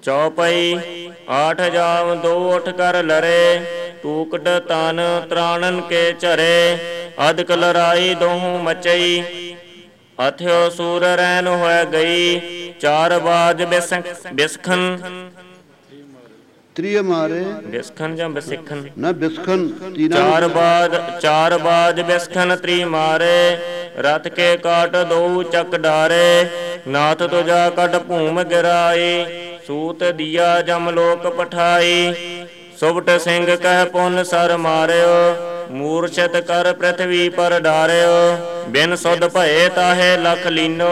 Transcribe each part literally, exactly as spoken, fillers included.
ਚੌਪਈ ਆਠ ਜਾਮ ਦੋ ਉਠ ਕਰ ਲਰੇ, ਟੂਕਟ ਤਨ ਤਰਾਣਨ ਕੇ ਝਰੇ, ਅਧਿਕ ਲੜਾਈ ਦੋਹੂੰ ਮਚਈ, ਅਥਿਓ ਸੂਰ ਰੈਨ ਹੋਇ ਗਈ, ਚਾਰ ਬਾਜ ਬਿਸਖਨ ਤ੍ਰਿਏ ਮਾਰੇ ਬਿਸਖਨ ਜਾਂ ਬਿਸਿਖਨ ਨਾ ਬਿਸਖਨ ਚਾਰ ਬਾਜ ਚਾਰ ਬਾਜ ਬਿਸਖਨ ਤ੍ਰੀ ਮਾਰੇ, ਰਥ ਕੇ ਕਾਟ ਦੋ ਚੱਕ ਡਾਰੇ, ਨਾਥ ਤੁਜਾ ਕੱਢ ਭੂਮ ਗਿਰਾਈ, ਸੂਤ ਦੀਆ ਜਮ ਲੋਕ ਪਠਾਈ, ਸੁਬਟ ਸਿੰਘ ਕਹਿ ਪੁੰਨ ਸਰ ਮਾਰਿਓ, ਮੂਰਛਤ ਕਰ ਪ੍ਰਿਥਵੀ ਪਰ ਡਾਰਿਓ, ਬਿਨ ਸੁਧ ਭਏ ਤਾਹੇ ਲਖ ਲੀਨੋ।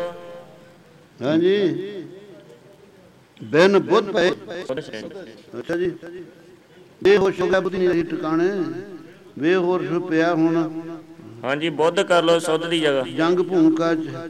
ਹਾਂਜੀ ਬਿਨ ਬੁੱਧ ਭਏ। ਅੱਛਾ ਜੀ ਬੇਹੋਸ਼ ਹੋ ਗਿਆ, ਬੁੱਧੀ ਨਹੀਂ ਰਹੀ ਟਿਕਾਣੇ, ਬੇਹੋਸ਼ ਪਿਆ ਹੁਣ। ਹਾਂਜੀ ਬੁੱਧ ਕਰ ਲੋ ਸੁਧ ਦੀ ਜਗ੍ਹਾ। ਜੰਗ ਭੂਮਿਕਾ ਚ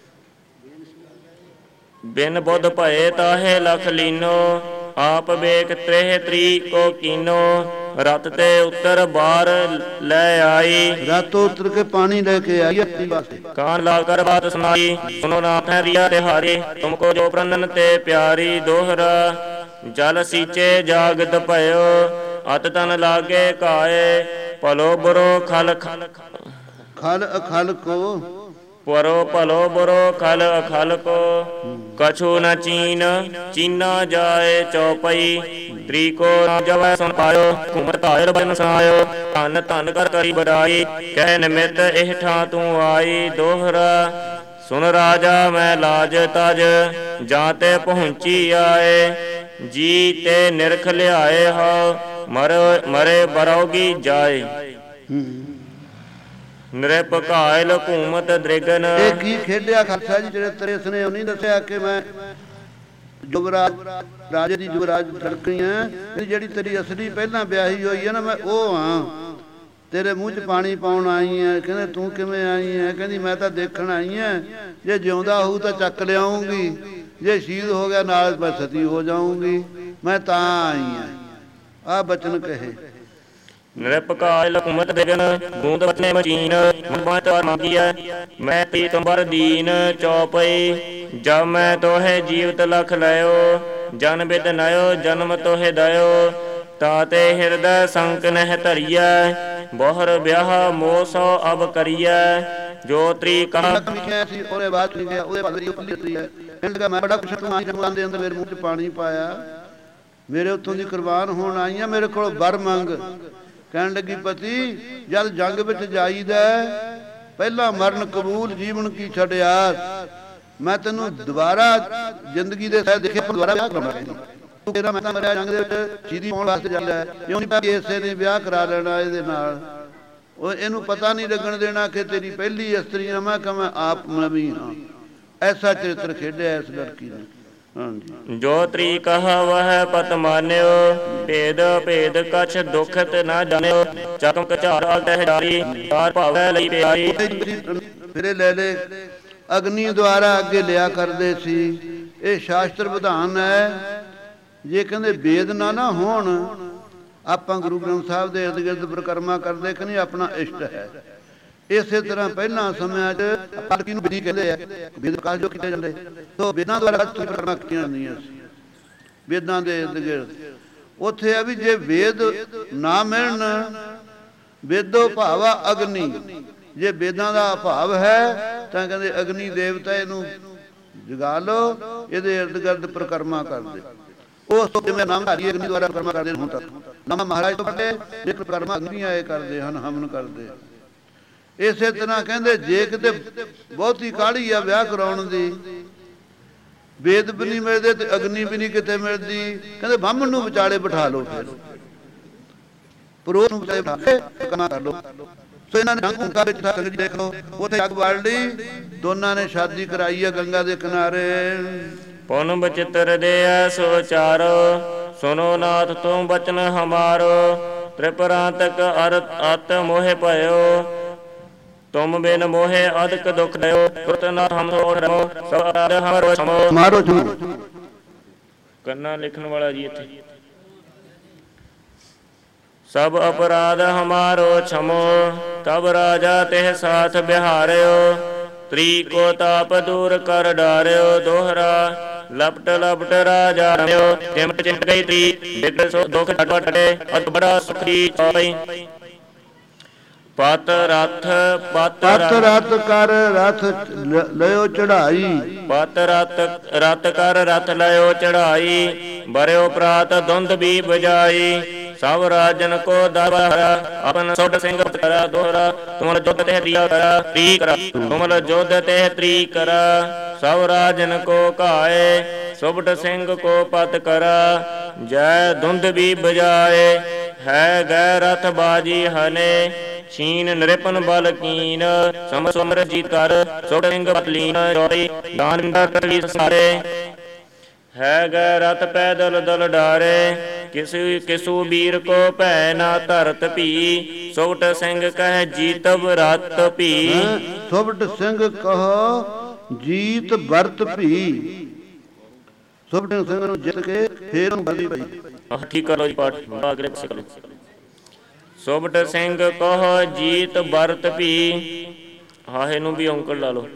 ਬਿਨ ਬੁੱਧ ਭਏ ਤਾਹੇ ਲਖ ਲੀਨੋ, ਆਪ ਵੇਖ ਤ੍ਰੇਹ ਤ੍ਰੀ ਕੋ ਕੀਨੋ, ਰਤ ਤੇ ਉੱਤਰ ਬਾਰ ਲੈ ਆਈ, ਰਤ ਉਤਰ ਕੇ ਪਾਣੀ ਲੈ ਕੇ ਆਈ ਵਾਸਤੇ। ਕਾਨ ਲਾ ਕਰ ਬਾਤ ਸੁਣਾਈ, ਸੁਨੋ ਨਾਥ ਹੈ ਰਿਆ ਤਿਹਾਰੀ, ਤੁਮਕੋ ਜੋ ਪ੍ਰੰਦਨ ਤੇ ਪਿਆਰੀ, ਦੋਹਰਾ ਜਲ ਸੀਚੇ ਜਾਗਤ ਭਇਓ, ਅਤ ਤਨ ਲਾਗੇ ਕਾਏ, ਭਲੋ ਬੁਰੋ ਖਲ ਖਲ ਅਖਲ ਕੋ, ਪਰੋ ਭਲੋ ਬੁਰੋ ਖਲ ਅਖਲ ਕੋ, ਕਛੂ ਨ ਚੀਨ ਚੀਨਾ ਜਾਏ, ਚੌਪਈ ਤ੍ਰੀਕੋ ਨਾ ਜਵੈ ਸੁਨ ਪਾਇਓ, ਘੁਮਰ ਧਾਇਰ ਬਨ ਸੁਨਾਇਓ, ਧਨ ਧਨ ਕਰ ਕਰੀ ਬੜਾਈ, ਕਹਿ ਨਿਮਿਤ ਇਹ ਠਾਂ ਤੂੰ ਆਈ, ਦੋਹਰਾ ਸੁਨ ਰਾਜਾ ਮੈਂ ਲਾਜ ਤਜ, ਜਾਂ ਤੇ ਪਹੁੰਚੀ ਆਏ, ਜੀ ਤੇ ਨਿਰਖ ਲਿਆਏ ਹੋ, ਮਰ ਮਰੇ ਬਰੋਗੀ ਜਾਏ, ਨ੍ਰਿਪ ਘਾਇਲ ਹਕੂਮਤ ਦ੍ਰਿਗਨ। ਇਹ ਕੀ ਖੇਡਿਆ ਖਾਲਸਾ ਜੀ ਜਿਹੜੇ ਤੇਰੇ ਸਨੇ ਉਹ ਨਹੀਂ ਦੱਸਿਆ ਕਿ ਮੈਂ ਯੁਵਰਾਜ ਰਾਜੇ ਦੀ ਯੁਵਰਾਜ ਲੜਕੀ ਹੈ, ਜਿਹੜੀ ਤੇਰੀ ਅਸਲੀ ਪਹਿਲਾਂ ਵਿਆਹੀ ਹੋਈ ਹੈ ਨਾ, ਮੈਂ ਉਹ ਹਾਂ, ਤੇਰੇ ਮੂੰਹ 'ਚ ਪਾਣੀ ਪਾਉਣ ਆਈ ਹੈ। ਕਹਿੰਦੇ ਤੂੰ ਕਿਵੇਂ ਆਈ ਹੈ? ਕਹਿੰਦੀ ਮੈਂ ਤਾਂ ਦੇਖਣ ਆਈ ਹਾਂ, ਜੇ ਜਿਉਂਦਾ ਹੋਊ ਤਾਂ ਚੱਕ ਲਿਆਉਂਗੀ, ਜੇ ਸ਼ਹੀਦ ਹੋ ਗਿਆ ਨਾਲ ਮੈਂ ਸਤੀ ਹੋ ਜਾਊਂਗੀ, ਮੈਂ ਤਾਂ ਆਈ ਹਾਂ। ਆਹ ਬਚਨ ਕਹੇ। ਨ੍ਰਿਪ ਘਾਇਲ ਹਕੂਮਤ ਦ੍ਰਿਗਨ, ਗੂੰਦ ਬਚਨੇ ਮਚੀਨ, ਮੁੰਬਾਂ ਤਾਰ ਮੰਗੀਐ, ਮੈਂ ਤੀ ਤੁੰਬਰ ਦੀਨ, ਚੌਪਈ ਜਬ ਮੈਂ ਤੋਹੇ ਜੀਵਤ ਲਖ ਲਿਓ, ਜਨ ਬਿਦ ਨਇਓ ਜਨਮ ਤੋਹੇ ਦਇਓ, ਤਾਤੇ ਹਿਰਦੈ ਸੰਕ ਨਹਿ ਧਰੀਐ, ਬਹੁਰ ਵਿਆਹ ਮੋਹ ਸੋ ਅਬ ਕਰੀਐ, ਜੋ ਤ੍ਰੀ ਕਹਾ ਉਹਦੇ ਬਾਅਦ ਉਹਦੇ ਬਾਅਦ ਮੈਂ ਬੜਾ ਕੁਛ ਤੂੰ ਜਮਾਨ ਦੇ ਅੰਦਰ ਮੇਰੇ ਮੂੰਹ 'ਚ ਪਾਣੀ ਪਾਇਆ, ਮੇਰੇ ਉੱਥੋਂ ਦੀ ਕੁਰਬਾਨ ਹੋਣ ਆਈ ਆ, ਮੇਰੇ ਕੋਲ ਵਰ ਮੰਗ। ਕਹਿਣ ਲੱਗੀ ਪਤੀ ਜਦ ਜੰਗ ਵਿੱਚ ਜਾਈਦਾ ਪਹਿਲਾਂ ਮਰਨ ਕਬੂਲ ਜੀਵਨ ਕੀ ਛੱਡਿਆ, ਮੈਂ ਤੈਨੂੰ ਦੁਬਾਰਾ ਜ਼ਿੰਦਗੀ ਦੇ ਸਹਿ ਦੇਖੇ ਦੁਬਾਰਾ ਵਿਆਹ ਕਰਾਉਣਾ, ਤੂੰ ਤੇਰਾ ਮੈਂ ਤਾਂ ਮਰਿਆ ਜੰਗ ਦੇ ਵਿੱਚ ਸ਼ਹੀਦੀ ਪਾਉਣ ਵਾਸਤੇ ਜਾਂਦਾ, ਕਿਉਂ ਨਹੀਂ ਇਸੇ ਨੇ ਵਿਆਹ ਕਰਾ ਲੈਣਾ ਇਹਦੇ ਨਾਲ, ਉਹ ਇਹਨੂੰ ਪਤਾ ਨਹੀਂ ਲੱਗਣ ਦੇਣਾ ਕਿ ਤੇਰੀ ਪਹਿਲੀ ਇਸਤਰੀ ਹਾਂ, ਮੈਂ ਕਹਾਂ ਆਪ ਨਵੀਂ ਹਾਂ। ਐਸਾ ਚਰਿੱਤਰ ਖੇਡਿਆ ਇਸ ਲੜਕੀ ਨੇ। ਜੋ ਤ੍ਰੀ ਕਹਾ ਵਹ ਪਤ ਮਾਨਿਓ, ਭੇਦ ਭੇਦ ਕਛ ਦੁਖਤ ਨਾ ਜਾਣਿਓ, ਚਕਮ ਝਾਰ ਤਹਿ ਡਾਰੀ, ਚਾਰ ਭਾਵੈ ਲਈ ਪਿਆਰੀ। ਫਿਰੇ ਲੈ ਲੈ ਅਗਨੀ ਦੁਆਰਾ ਅੱਗੇ ਲਿਆ ਕਰਦੇ ਸੀ। ਇਹ ਸ਼ਾਸਤਰ ਵਿਧਾਨ ਹੈ। ਜੇ ਕਹਿੰਦੇ ਵੇਦ ਨਾ ਨਾ ਹੋਣ, ਆਪਾਂ ਗੁਰੂ ਗ੍ਰੰਥ ਸਾਹਿਬ ਦੇ ਇਰਦ ਗਿਰਦ ਪਰਿਕਰਮਾ ਕਰਦੇ ਕਿ ਨਹੀਂ, ਆਪਣਾ ਇਸ਼ਟ ਹੈ। ਇਸੇ ਤਰ੍ਹਾਂ ਪਹਿਲਾਂ ਸਮਿਆਂ 'ਚ ਪਾਲਕੀ ਨੂੰ ਵਿਧੀ ਕਹਿੰਦੇ ਆ, ਵੇਦ ਪ੍ਰਕਾਸ਼ ਜੋ ਕੀਤੇ ਜਾਂਦੇ, ਸੋ ਵੇਦਾਂ ਦੁਆਰਾ ਪਰਿਕਰਮਾ ਕੀਤੀਆਂ ਜਾਂਦੀਆਂ ਸੀ ਵੇਦਾਂ ਦੇ ਇਰਦ ਗਿਰਦ। ਉੱਥੇ ਆ ਵੀ ਜੇ ਵੇਦ ਨਾ ਮਿਲਣ, ਵੇਦੋ ਭਾਵਾ ਅਗਨੀ, ਜੇ ਵੇਦਾਂ ਦਾ ਭਾਵ ਹੈ ਤਾਂ ਕਹਿੰਦੇ ਅਗਨੀ ਦੇਵਤਾ ਇਹਨੂੰ ਜਗਾ ਲਓ, ਇਹਦੇ ਇਰਦ ਗਿਰਦ ਪਰਿਕਰਮਾ ਕਰਦੇ। ਉਹ ਜਿਵੇਂ ਨਾਮ ਧਾਰੀ ਅਗਨੀ ਦੁਆਰਾ ਪਰਿਕਰਮਾ ਕਰਦੇ ਹੁਣ ਤੱਕ, ਨਾਮ ਮਹਾਰਾਜ ਤੋਂ ਪੱਲੇ ਜੇ ਪਰਿਕਰਮਾ ਅਗਨੀ ਆਏ ਕਰਦੇ ਹਨ, ਹਵਨ ਕਰਦੇ। ਇਸੇ ਤਰ੍ਹਾਂ ਕਹਿੰਦੇ ਜੇ ਕਿਤੇ ਬਹੁਤੀ ਕਾਹਲੀ ਆ ਵਿਆਹ ਕਰਾਉਣ ਦੀ, ਵੇਦ ਵੀ ਨਹੀਂ ਮਿਲਦੇ ਤੇ ਅਗਨੀ ਵੀ ਨਹੀਂ ਕਿਤੇ ਮਿਲਦੀ, ਕਹਿੰਦੇ ਬਾਹਮਣ ਨੂੰ ਵਿਚਾਲੇ ਬਿਠਾ ਲਓ, ਫਿਰ ਪੁਰੋਹਿਤ ਨੂੰ ਵਿਚਾਲੇ ਬਿਠਾ ਕੇ ਕੰਮ ਕਰ ਲਓ। ਸੋ ਇਹਨਾਂ ਨੇ ਗੰਗਾ ਵਿੱਚ ਸੰਗਤ ਦੇਖ ਲਓ, ਉੱਥੇ ਅੱਗ ਬਾਲ ਲਈ, ਦੋਨਾਂ ਨੇ ਸ਼ਾਦੀ ਕਰਾਈ ਹੈ ਗੰਗਾ ਦੇ ਕਿਨਾਰੇ। ਪੁਨ ਬਚਿੱਤਰ ਦੇ ਸੋ ਚਾਰੋ, ਸੁਨੋ ਨਾਥ ਤੂੰ ਬਚਨ ਹਮਾਰੋ, ਤ੍ਰਿਪਰਾਂਤਕ ਅਰਤ ਅਤ ਮੋਹਿ ਭਇਓ, ਤੁਮ ਬਿਨ ਮੋਹੇ ਅਦਕ ਦੁਖ ਦਇਓ, ਤੁਰਤ ਨਾ ਹਮ ਹੋ ਰਮੋ, ਸਭ ਅਪਰਾਧ ਹਮਰੋ ਸਮੋ। ਮਾਰੋ ਕੰਨਾ ਲਿਖਣ ਵਾਲਾ ਜੀ ਇੱਥੇ, ਸਭ ਅਪਰਾਧ ਹਮਾਰੋ ਛਮੋ, ਤਬ ਰਾਜਾ ਤਿਹ ਸਾਥ ਬਿਹਾਰਿਓ, ਤ੍ਰੀ ਕੋ ਤਾਪ ਦੂਰ ਕਰ ਡਾਰਿਓ, ਦੋਹਰਾ ਲਪਟ ਲਪਟ ਰਾਜਾ ਰਮਿਓ ਚਿਮਟ ਚਿਮਟ ਗਈ ਤੀ ਬਿਗੜ ਸੋ ਦੁਖ ਛੱਡ ਟਟੇ ਅਤ ਬੜਾ ਸੁਖੀ ਚੋਈ ਪਤ ਰਥ ਪਤ ਪਤ ਰਥ ਕਰ ਰਥ ਲਿਓ ਚੜਾਈ ਪਤ ਰਥ ਰਥ ਕਰ ਰਥ ਲਿਓ ਚੜਾਈ ਬਰਿਓ ਪ੍ਰਾਤ ਧੁੰਦ ਵੀ ਬਜਾਈ ਸਭ ਰਾਜਨ ਕੋ ਦਰਬਾਰਾ ਆਪਨ ਸੋਢ ਸਿੰਘ ਕਰਾ ਦੋਹਰਾ ਤੁਮਲ ਜੁਧ ਤੇ ਤ੍ਰਿਆ ਕਰਾ ਤ੍ਰੀ ਕਰਾ ਤੁਮਲ ਜੁਧ ਤੇ ਤ੍ਰੀ ਕਰਾ ਸਭ ਰਾਜਨ ਕੋ ਘਾਏ ਸੁਬਟ ਸਿੰਘ ਕੋ ਪਤ ਕਰਾ ਜੈ ਧੁੰਦ ਵੀ ਬਜਾਏ ਹੈ ਗੈ ਰਥ ਬਾਜੀ ਹਨੇ ਛੀਨ ਨਿਰਪਨ ਬਲ ਕੀਨ ਸਮ ਸਮਰ ਜੀ ਕਰ ਸੁਟ ਸਿੰਘ ਪਤਲੀਨ ਜੋੜੀ ਦਾਨ ਕਰੀ ਸਾਰੇ ਹੈ ਗੈ ਰਥ ਪੈਦਲ ਦਲ ਡਾਰੇ ਕਿਸੂ ਕਿਸੂ ਵੀਰ ਕੋ ਭੈ ਨਾ ਧਰਤ ਭੀ ਸੁਬਟ ਸਿੰਘ ਕਹਿ ਜੀਤਬ ਰਤ ਭੀ ਸੁਬਟ ਸਿੰਘ ਕਹੋ ਜੀਤ ਵਰਤ ਭੀ ਸੁਬਟ ਸਿੰਘ ਨੂੰ ਜਿੱਤ ਕੇ ਫੇਰ ਉਹਨੂੰ ਬਲੀ ਪਈ ਠੀਕ ਕਰ ਲੋ ਜੀ ਪਾਠ ਅਗਲੇ ਪਾਸੇ ਕਰੋ ਸੁਬਟ ਸਿੰਘ ਕਹੋ ਜੀਤ ਵਰਤ ਭੀ ਹਾਹੇ ਨੂੰ ਵੀ ਔਂਕੜ ਲਾ ਲੋ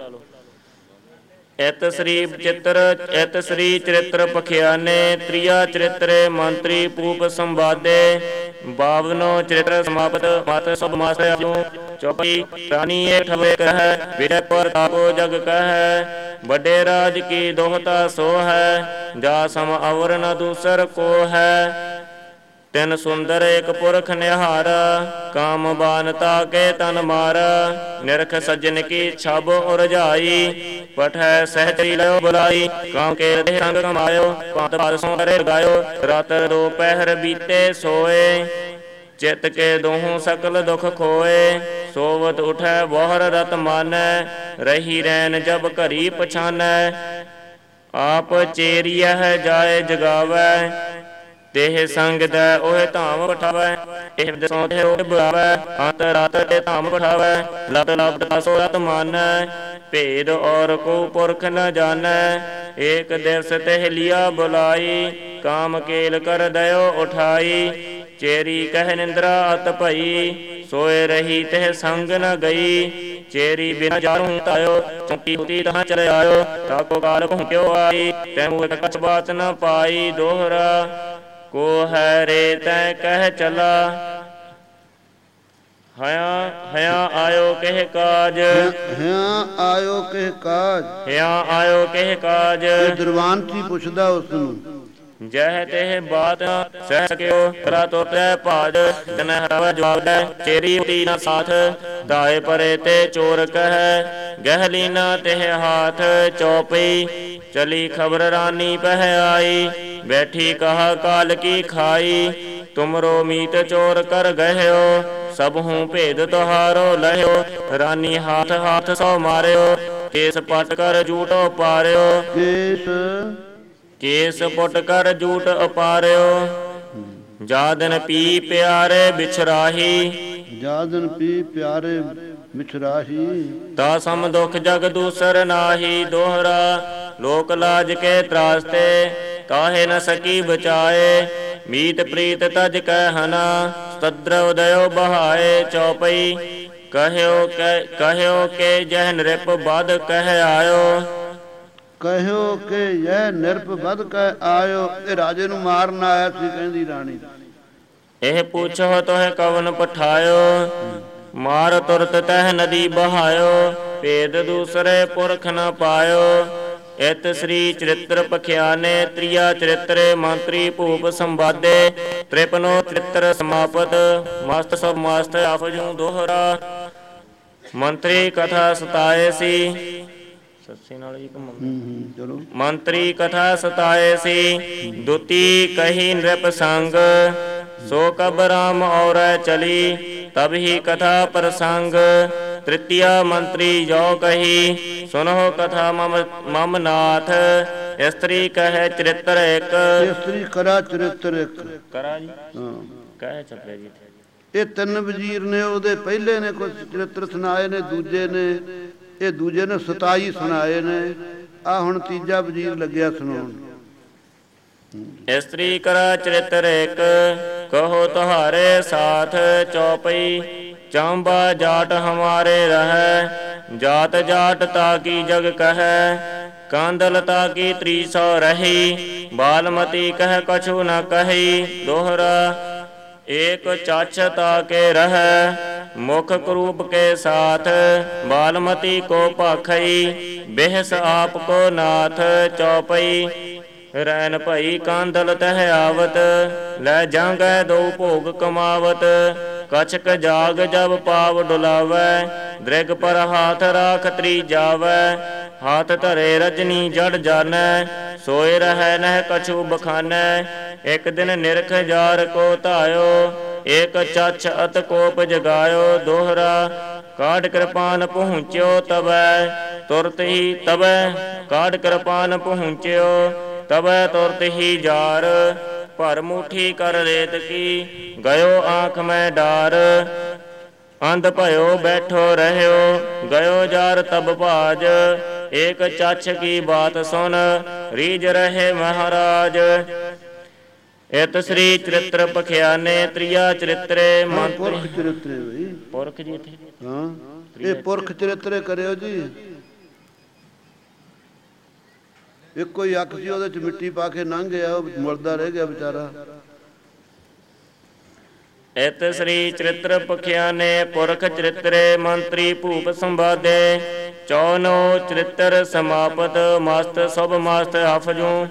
ਇਤ ਸ੍ਰੀ ਚਿੱਤਰ ਇਤ ਸ੍ਰੀ ਚਰਿਤ੍ਰ ਪਖਿਆਨੇ ਤ੍ਰਿਆ ਚਰਿਤਰੇ ਮੰਤਰੀ ਪੂਪ ਸੰਵਾਦੇ ਬਾਵਨੋ ਚਰਿਤ੍ਰ ਸਮਾਪਤ ਮਤ ਸਭ ਮਾਸ ਆਜੂ ਚੌਪਈ ਰਾਣੀ ਏ ਠਵੇ ਕਹਿ ਵਿੜੇ ਪਰ ਤਾਪੋ ਜਗ ਕਹਿ ਵੱਡੇ ਰਾਜ ਕੀ ਦੋਹਤਾ ਸੋ ਹੈ ਜਾ ਸਮ ਅਵਰ ਨ ਦੂਸਰ ਕੋ ਹੈ ਤਿਨ ਸੁੰਦਰ ਇੱਕ ਪੁਰਖ ਨਿਹਾਰਾ ਕਾਮ ਬਾਨਤਾ ਕੇ ਤਨ ਮਾਰਾ ਨਿਰਖ ਸੱਜਣ ਕੀ ਛਬ ਉਰਝਾਈ ਪਠੈ ਸਹਿਤਰੀ ਲਿਓ ਬੁਲਾਈ ਕਾਮ ਕੇ ਦੇ ਸੰਗ ਕਮਾਇਓ ਪੰਤ ਬਾਦ ਸੋ ਕਰੇ ਗਾਇਓ ਰਾਤਰ ਦੋ ਪਹਿਰ ਬੀਤੇ ਸੋਏ ਚਿਤ ਕੇ ਦੋਹੋਂ ਸਕਲ ਦੁਖ ਖੋਏ ਸੋਵਤ ਉਠੈ ਬੋਹਰ ਰਤ ਮਾਨੈ ਰਹੀ ਰੈਨ ਜਬ ਘਰੀ ਪਛਾਨੈ ਆਪ ਚੇਰੀਐ ਜਾਏ ਜਗਾਵੈ तेह संग दै ओहे धाम पठावै एह दसों ते ओहे बुलावै अंत रात ते धाम पठावै लत लपट दसो रत मानै भेद और को पुरख न जानै एक दिवस तेह लिया बुलाई काम केल कर दयो उठाई चेरी कह निंद्रा अत भई सोए रही तेह संग न गई चेरी बिना जारूं तायो चौकी हुती तहाँ चले आयो ताको काल पहुँच्यो आई तैमू एक कछ बात न पाई दोहरा को है रे तै कह चला हया हया आयो कह काज हया आयो कह काज हया आयो कह काज ਦਰਵਾਨਤੀ ਪੁੱਛਦਾ ਉਸ ਨੂੰ ਜਹ ਤੇਹ ਬਾਤ ਸਹਿ ਸਕਿਓ ਕਰਾ ਤੋ ਤੈ ਭਾਜ ਜਨ ਹਰਾਵ ਜਵਾਬ ਦੇ ਚੇਰੀ ਉਤੀ ਨਾ ਸਾਥ ਦਾਏ ਪਰੇ ਤੇ ਚੋਰ ਕਹਿ ਗਹਿਲੀ ਨਾ ਤੇਹ ਹਾਥ ਚੌਪਈ ਚਲੀ ਖਬਰ ਰਾਨੀ ਪਹਿ ਆਈ ਬੈਠੀ ਕਹਾ ਕਾਲ ਕੀ ਖਾਈ ਤੁਮਰੋ ਮੀਤ ਚੋਰ ਕਰ ਗਹਿਓ ਸਭ ਹੂੰ ਭੇਦ ਤੁਹਾਰੋ ਲਹਿਓ ਰਾਨੀ ਹਾਥ ਹਾਥ ਸੋ ਮਾਰਿਓ ਕੇਸ ਪਟ ਕਰ ਝੂਟੋ ਪਾਰਿਓ ਕੇਸ ਕੇਸ ਪੁੱਟ ਕਰ ਝੂਟ ਉਪਾਰਿਓ ਜਾ ਦਿਨ ਪੀ ਪਿਆਰੇ ਬਿਛਰਾਹੀ ਜਾ ਦਿਨ ਪੀ ਪਿਆਰੇ ਬਿਛਰਾਹੀ ਤਾ ਸਮ ਦੁਖ ਜਗ ਦੂਸਰ ਨਾਹੀ ਦੋਹਰਾ ਲੋਕ ਲਾਜ ਕੇ ਤਰਾਸਤੇ ਕਾਹੇ ਨ ਸਕੀ ਬਚਾਏ ਮੀਤ ਪ੍ਰੀਤ ਤਜ ਕਹਿ ਹਨਾ ਸਤਦਰ ਉਦਇਓ ਬਹਾਏ ਚੌਪਈ ਕਹਿਓ ਕਹਿਓ ਕੇ ਜਹ ਨਿਰਪ ਬਦ ਕਹਿ ਆਇਓ ਕਹਿਓ ਕਿ ਇਹ ਨਿਰਪ ਬਦ ਕਹਿ ਆਇਓ ਇਹ ਰਾਜੇ ਨੂੰ ਮਾਰਨ ਆਇਆ ਸੀ ਕਹਿੰਦੀ ਰਾਣੀ ਇਹ ਪੁੱਛੋ ਤੋਹਿ ਕਵਨ ਪਠਾਇਓ ਮਾਰ ਤੁਰਤ ਤਹਿ ਨਦੀ ਬਹਾਇਓ ਭੇਦ ਦੂਸਰੇ ਪੁਰਖ ਨ ਪਾਇਓ ਇਤ ਸ੍ਰੀ ਚਰਿਤ੍ਰ ਪਖਿਆਨੇ ਤ੍ਰਿਆ ਚਰਿਤਰੇ ਮੰਤਰੀ ਭੂਪ ਸੰਵਾਦੇ ਤ੍ਰਿਪਨੋ ਚਰਿਤ੍ਰ ਸਮਾਪਤ ਮਸਤ ਸਭ ਮਸਤ ਆਫਜੂ ਦੋਹਰਾ ਮੰਤਰੀ ਕਥਾ ਸਤਾਏ ਸੀ ਸੱਸੇ ਨਾਲ ਜੀ ਚਲੋ ਮੰਤਰੀ ਕਥਾ ਸਤਾਏ ਸੀ ਦੁਤੀ ਕਹੀ ਨ੍ਰਿਪ ਸੰਗ ਸੋ ਕਬ ਰਾਮ ਔਰੈ ਚਲੀ ਤਬ ਹੀ ਕਥਾ ਪ੍ਰਸੰਗ ਤ੍ਰਿਤੀਆ ਮੰਤਰੀ ਜੋ ਕਹੀ ਸੁਨੋ ਕਥਾ ਮਮ ਮਮ ਨਾਥ ਇਸਤਰੀ ਕਹੈ ਚਰਿਤ੍ਰ ਇੱਕ ਇਸਤਰੀ ਕਰਾ ਚਰਿਤ੍ਰ ਇੱਕ ਕਰਾ ਜੀ ਹਾਂ ਕਹੈ ਚੱਪਿਆ ਜੀ ਇਹ ਤਿੰਨ ਵਜ਼ੀਰ ਨੇ ਉਹਦੇ ਪਹਿਲੇ ਨੇ ਕੁਝ ਚਰਿਤ੍ਰ ਸੁਣਾਏ ਨੇ ਦੂਜੇ ਨੇ ਇਹ ਦੂਜੇ ਨੇ ਸਤਾਈ ਸੁਣਾਏ ਨੇ ਆ ਹੁਣ ਤੀਜਾ ਵਜ਼ੀਰ ਲੱਗਿਆ ਸੁਣਾਉਣ ਇਸਤਰੀ ਕਰਾ ਚਰਿਤ੍ਰ ਇੱਕ ਕਹੋ ਤੁਹਾਰੇ ਸਾਥ ਚੌਪਈ ਚਾਂਬਾ ਜਾਟ ਹਮਾਰੇ ਰਹੈ ਜਾਤ ਜਾਟ ਤਾ ਕੀ ਜਗ ਕਹੈ ਕਾਂਦਲ ਤਾਕੀ ਤ੍ਰੀ ਸੌ ਰਹੀ, ਬਾਲਮਤੀ ਕਹਿ ਕਛੂ ਨ ਕਹੀ। ਦੋਹਰਾ ਏਕ ਚਾਛ ਤਾਕੇ ਰਹੈ, ਮੁਖ ਕਰੂਪ ਕੇ ਸਾਥ। ਬਾਲਮਤੀ ਕੋ ਭਾਖਈ, ਬਿਹਸ ਆਪ ਕੋ ਨਾਥ। ਚੌਪਈ ਰੈਨ ਭਈ ਕਾਂਦਲ ਤਹ ਆਵਤ, ਲੈ ਜਾਂਗੈ ਦੋ ਭੋਗ ਕਮਾਵਤ। ਕਛਕ ਜਾਗ ਜਬ ਪਾਵ ਡੁਲਾਵੈ, ਦ੍ਰਿਗ ਪਰ ਹਾਥ ਰਾਖ ਤ੍ਰੀ ਜਾਵੈ। ਹਾਥ ਧਰੇ ਰਜਨੀ ਜੜ ਜਾਨੈ, ਸੋਏ ਰਹੈ ਨਹਿ ਕਛੂ ਬਖਾਨੈ। ਇਕ ਦਿਨ ਨਿਰਖ ਜਾਰ ਕੋ ਧਾਇਓ, ਏਕ ਚੱਛ ਅਤ ਕੋਪ ਜਗਾਇਓ। ਦੋਹਰਾ ਕਾਢ ਕਿਰਪਾਨ ਪਹੁੰਚਿਓ ਤਬੈ, ਤੁਰਤ ਹੀ ਤਬੈ ਕਾਢ ਕਿਰਪਾਨ ਪਹੁੰਚਿਓ। ਤਬੈ ਤੁਰਤ ਹੀ ਜਾਰ, ਭਰ ਮੁਠੀ ਕਰ ਰੇਤ ਕੀ। ਗਇਓ ਆਂਖ ਮੈਂ ਡਾਰ, ਅੰਧ ਭਇਓ ਬੈਠੋ ਰਹਿਓ। ਗਇਓ ਜਾਰ ਤਬ ਭਾਜ, ਏਕ ਚੱਛ ਕੀ ਬਾਤ ਸੁਨ। ਰੀਝ ਰਹੇ ਮਹਾਰਾਜ। ਇਤ ਸ੍ਰੀ ਚਰਿਤ੍ਰ ਪਖਿਆਨੇ ਤ੍ਰਿਆ ਚਰਿਤਰੇ ਮੰਤਰੀ। ਪੁਰਖ ਚਰਿਤਰੇ ਬਈ, ਪੁਰਖ ਜੀ ਇੱਥੇ ਹਾਂ ਇਹ ਪੁਰਖ ਚਰਿਤਰੇ ਕਰਿਓ ਜੀ। ਇੱਕੋ ਹੀ ਅੱਖ ਸੀ, ਉਹਦੇ ਚ ਮਿੱਟੀ ਪਾ ਕੇ ਲੰਘ ਗਿਆ, ਉਹ ਮੁਰਦਾ ਰਹਿ ਗਿਆ ਵਿਚਾਰਾ। ਇਤ ਸ੍ਰੀ ਚਰਿਤ੍ਰ ਪਖਿਆਨੇ ਪੁਰਖ ਚਰਿਤਰੇ ਮੰਤਰੀ ਭੂਪ ਸੰਵਾਦੇ। ਚੌਨੋ ਚਰਿਤ੍ਰ ਸਮਾਪਤ, ਮਸਤ ਸੁਭ ਮਸਤ ਅਫਜੂ।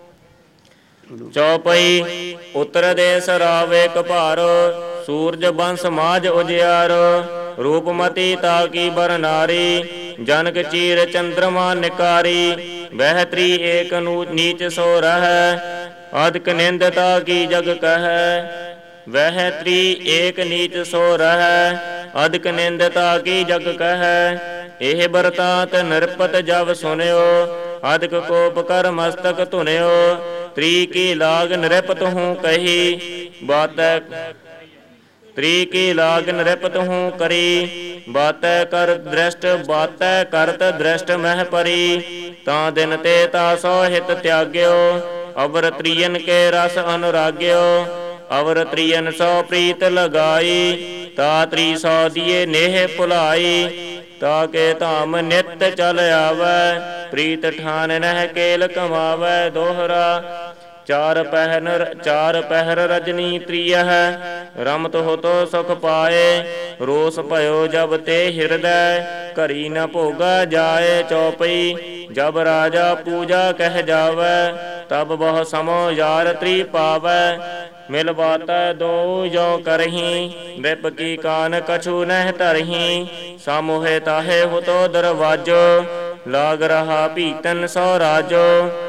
ਚੌਪਈ ਉੱਤਰ ਦੇਸ ਰਾਵੇ ਕਭਾਰੋ, ਸੂਰਜ ਬੰਸ ਮਾਝ ਉਜਿਆਰੋ। ਰੂਪਮਤੀ ਤਾਕੀ ਬਰ ਨਾਰੀ, ਜਨਕ ਚੀਰ ਚੰਦਰਮਾ ਨਿਕਾਰੀ। ਵਹਿ ਤ੍ਰੀ ਏਕ ਨੂੰ ਨੀਚ ਸੋ ਰਹੈ, ਅਦਕ ਨਿੰਦ ਤਾਕੀ ਜਗ ਕਹੈ। ਵਹਿ ਤ੍ਰੀ ਏਕ ਨੀਚ ਸੋ ਰਹੈ, ਅਦਕ ਨਿੰਦ ਤਾਕੀ ਜਗ ਕਹੈ। ਇਹ ਬਰਤਾਂਤ ਨਿਰਪਤ ਜਬ ਸੁਨਿਓ, ਅਦਕ ਕੋਪ ਕਰ ਮਸਤਕ ਧੁਨਿਓ। ਤ੍ਰੀ ਕੀ ਲਾਗ ਨਿਰਪਤ ਹੂੰ ਕਹੀ, ਬਾਤੈ ਤ੍ਰੀ ਕੀ ਲਾਗ ਨਿਰਪਤ ਹੂੰ ਕਰੀ। ਬਾਤੈ ਕਰ ਦ੍ਰਿਸ਼ਟ ਬਾਤੈ ਕਰਤ ਦ੍ਰਿਸ਼ਟ ਮਹਿ ਪਰੀ। ਤਾਂ ਦਿਨ ਤੇ ਤਾ ਸੋ ਹਿਤ ਤਿਆਗਿਓ, ਅਵਰ ਤ੍ਰਿਯਨ ਕੇ ਰਸ ਅਨੁਰਾਗਿਓ। ਅਵਰ ਤ੍ਰਿਯਨ ਸੋ ਪ੍ਰੀਤ ਲਗਾਈ, ਤਾ ਤ੍ਰੀ ਸੌ ਦੀਏ ਨੇਹ ਭੁਲਾਈ। ਤਾ ਕੇ ਧਾਮ ਨਿਤ ਚਲ ਆਵੈ, ਪ੍ਰੀਤ ਠਾਨ ਨਹਿ ਕੇਲ ਕਮਾਵੈ। ਦੋਹਰਾ ਚਾਰ ਪਹਿਨ ਚਾਰ ਪਹਿਰ ਰਜਨੀ ਤ੍ਰਿਯਹ, ਰਮਤ ਹੋਤੋ ਸੁਖ ਪਾਏ। ਰੋਸ ਭਇਓ ਜਬ ਤੇ ਹਿਰਦੈ, ਘਰੀ ਨ ਭੋਗਾ ਜਾਏ। ਚੌਪਈ ਜਬ ਰਾਜਾ ਪੂਜਾ ਕਹਿ ਜਾਵੈ, ਤਬ ਬਹੁ ਸਮੋ ਯਾਰ ਤ੍ਰੀ ਪਾਵੈ। ਮਿਲ ਬਾਤੈ ਦੋ ਜੋ ਕਰਹੀ, ਵਿਪ ਕੀ ਕਾਨ ਕਛੂ ਨਹਿ ਧਰਹੀ। ਸਾਮੋਹੇ ਤਾਹੇ ਹੁਤੋ ਦਰਵਾਜੋ, ਲਾਗ ਰਹਾ ਭੀਤਨ ਸੋ ਰਾਜੋ।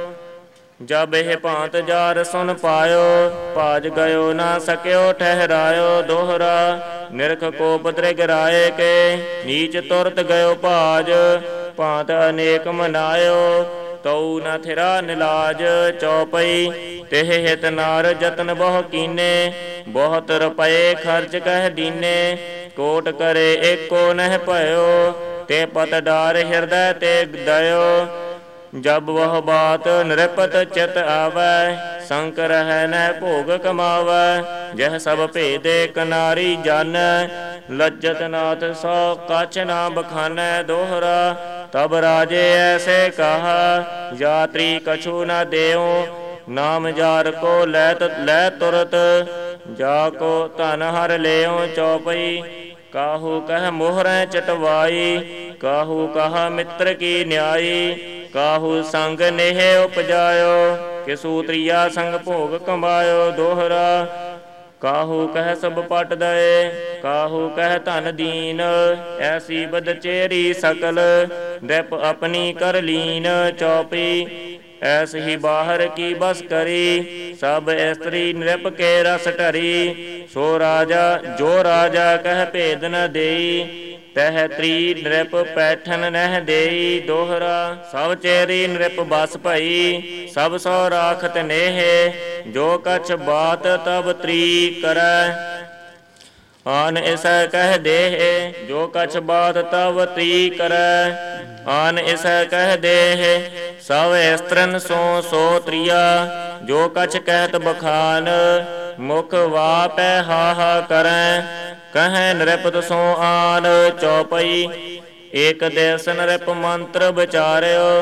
ਜਬ ਇਹ ਭਾਂਤ ਜਾਰ ਸੁਨ ਪਾਇਓ, ਭਾਜ ਗਇਓ ਨਾ ਸਕਿਓ ਠਹਿਰਾਇਓ। ਦੋਹਰਾ ਨਿਰਖ ਕੋਪ ਦ੍ਰਿਗ ਰਾਏ ਕੇ, ਨੀਚ ਤੁਰਤ ਗਇਓ ਭਾਜ। ਭਾਂਤ ਅਨੇਕ ਮਨਾਇਓ, ਤਉ ਨ ਥਿਰਾ ਨਿਲਾਜ। ਚੌਪਈ ਤਿਹ ਹਿਤ ਨਾਰ ਜਤਨ ਬਹੁ ਕੀਨੇ, ਬਹੁਤ ਰੁਪਏ ਖਰਚ ਕਹਿ ਦੀਨੇ। ਕੋਟ ਕਰੇ ਏਕੋ ਨਹਿ ਭਇਓ, ਤੇ ਪਤ ਡਾਰ ਹਿਰਦੈ ਤੇ ਦਇਓ। ਜਬ ਵਹ ਬਾਤ ਨਿਰਪਤ ਚਿਤ ਆਵੈ, ਸੰਕ ਰਹਿ ਨਹਿ ਭੋਗ ਕਮਾਵੈ। ਜਹ ਸਭ ਭੇਦੇ ਕਨਾਰੀ ਜਾਨੈ, ਲੱਜਤ ਨਾਥ ਸੋ ਕਛ ਨਾ ਬਖਾਨੈ। ਦੋਹਰਾ ਤਬ ਰਾਜੇ ਐਸੇ ਕਹਾ, ਯਾਤਰੀ ਕਛੂ ਨ ਦੇਉ। ਨਾਮ ਜਾਰ ਕੋ ਲੈ ਲੈ ਤੁਰਤ, ਜਾ ਕੋ ਧਨ ਹਰ ਲਿਓ। ਚੌਪਈ ਕਾਹੂ ਕਹਿ ਮੋਹਰੈ ਚਟਵਾਈ, ਕਾਹੂ ਕਹਾ ਮਿੱਤਰ ਕੀ ਨਿਆਈ। ਕਾਹੂ ਸੰਗ ਨੇਹ ਉਪਜਾਇਓ, ਕਿਸੂ ਤ੍ਰਿਆ ਸੰਗ ਭੋਗ ਕਮਾਇਓ। ਦੋਹਰਾ ਕਾਹੂ ਕਹਿ ਸਭ ਪਟ ਦਏ, ਕਾਹੂ ਕਹਿ ਧਨ ਦੀਨ। ਐਸੀ ਬਦ ਚੇਰੀ ਸਕਲ, ਦ੍ਰਿਪ ਆਪਣੀ ਕਰ ਲੀਨ। ਚੌਪਈ ਐਸ ਹੀ ਬਾਹਰ ਕੀ ਬਸ ਕਰੀ, ਸਭ ਇਸਤਰੀ ਨਿਰਪ ਕੇ ਰਸ ਢਰੀ। ਸੋ ਰਾਜਾ ਜੋ ਰਾਜਾ ਕਹਿ ਭੇਦ ਨ ਦੇਈ, ਤਹ ਤ੍ਰੀ ਨਿਰਪ ਪੈਠਨ ਨਹਿ ਦੇਈ। ਦੋਹਰਾ ਸਭ ਚੇਰੀ ਨਿਰਪ ਬਸ ਭਈ, ਸਭ ਸੋ ਰਾਖਤ ਨੇਹ। ਜੋ ਕਛ ਬਾਤ ਤਬ ਤ੍ਰੀ ਕਰੈ, ਆਨ ਇਸੈ ਕਹਿ ਦੇਹ। ਜੋ ਕਛ ਬਾਤ ਤਬ ਤ੍ਰੀ ਕਰੈ, ਆਨ ਇਸੈ ਕਹਿ ਦੇਹ। ਸਭ ਇਸਤਰਨ ਸੋ ਸੋ ਤ੍ਰਿਆ, ਜੋ ਕਛ ਕਹਿਤ ਬਖਾਨ। ਮੁਖ ਵਾਪੈ ਹਾਹਾ ਕਰੈ, ਕਹੈ ਨਿਰਪਤ ਸੋ ਆਨ। ਚੌਪਈ ਏਕ ਦੇਸ ਨਿਰਪ ਮੰਤਰ ਵਿਚਾਰਿਓ,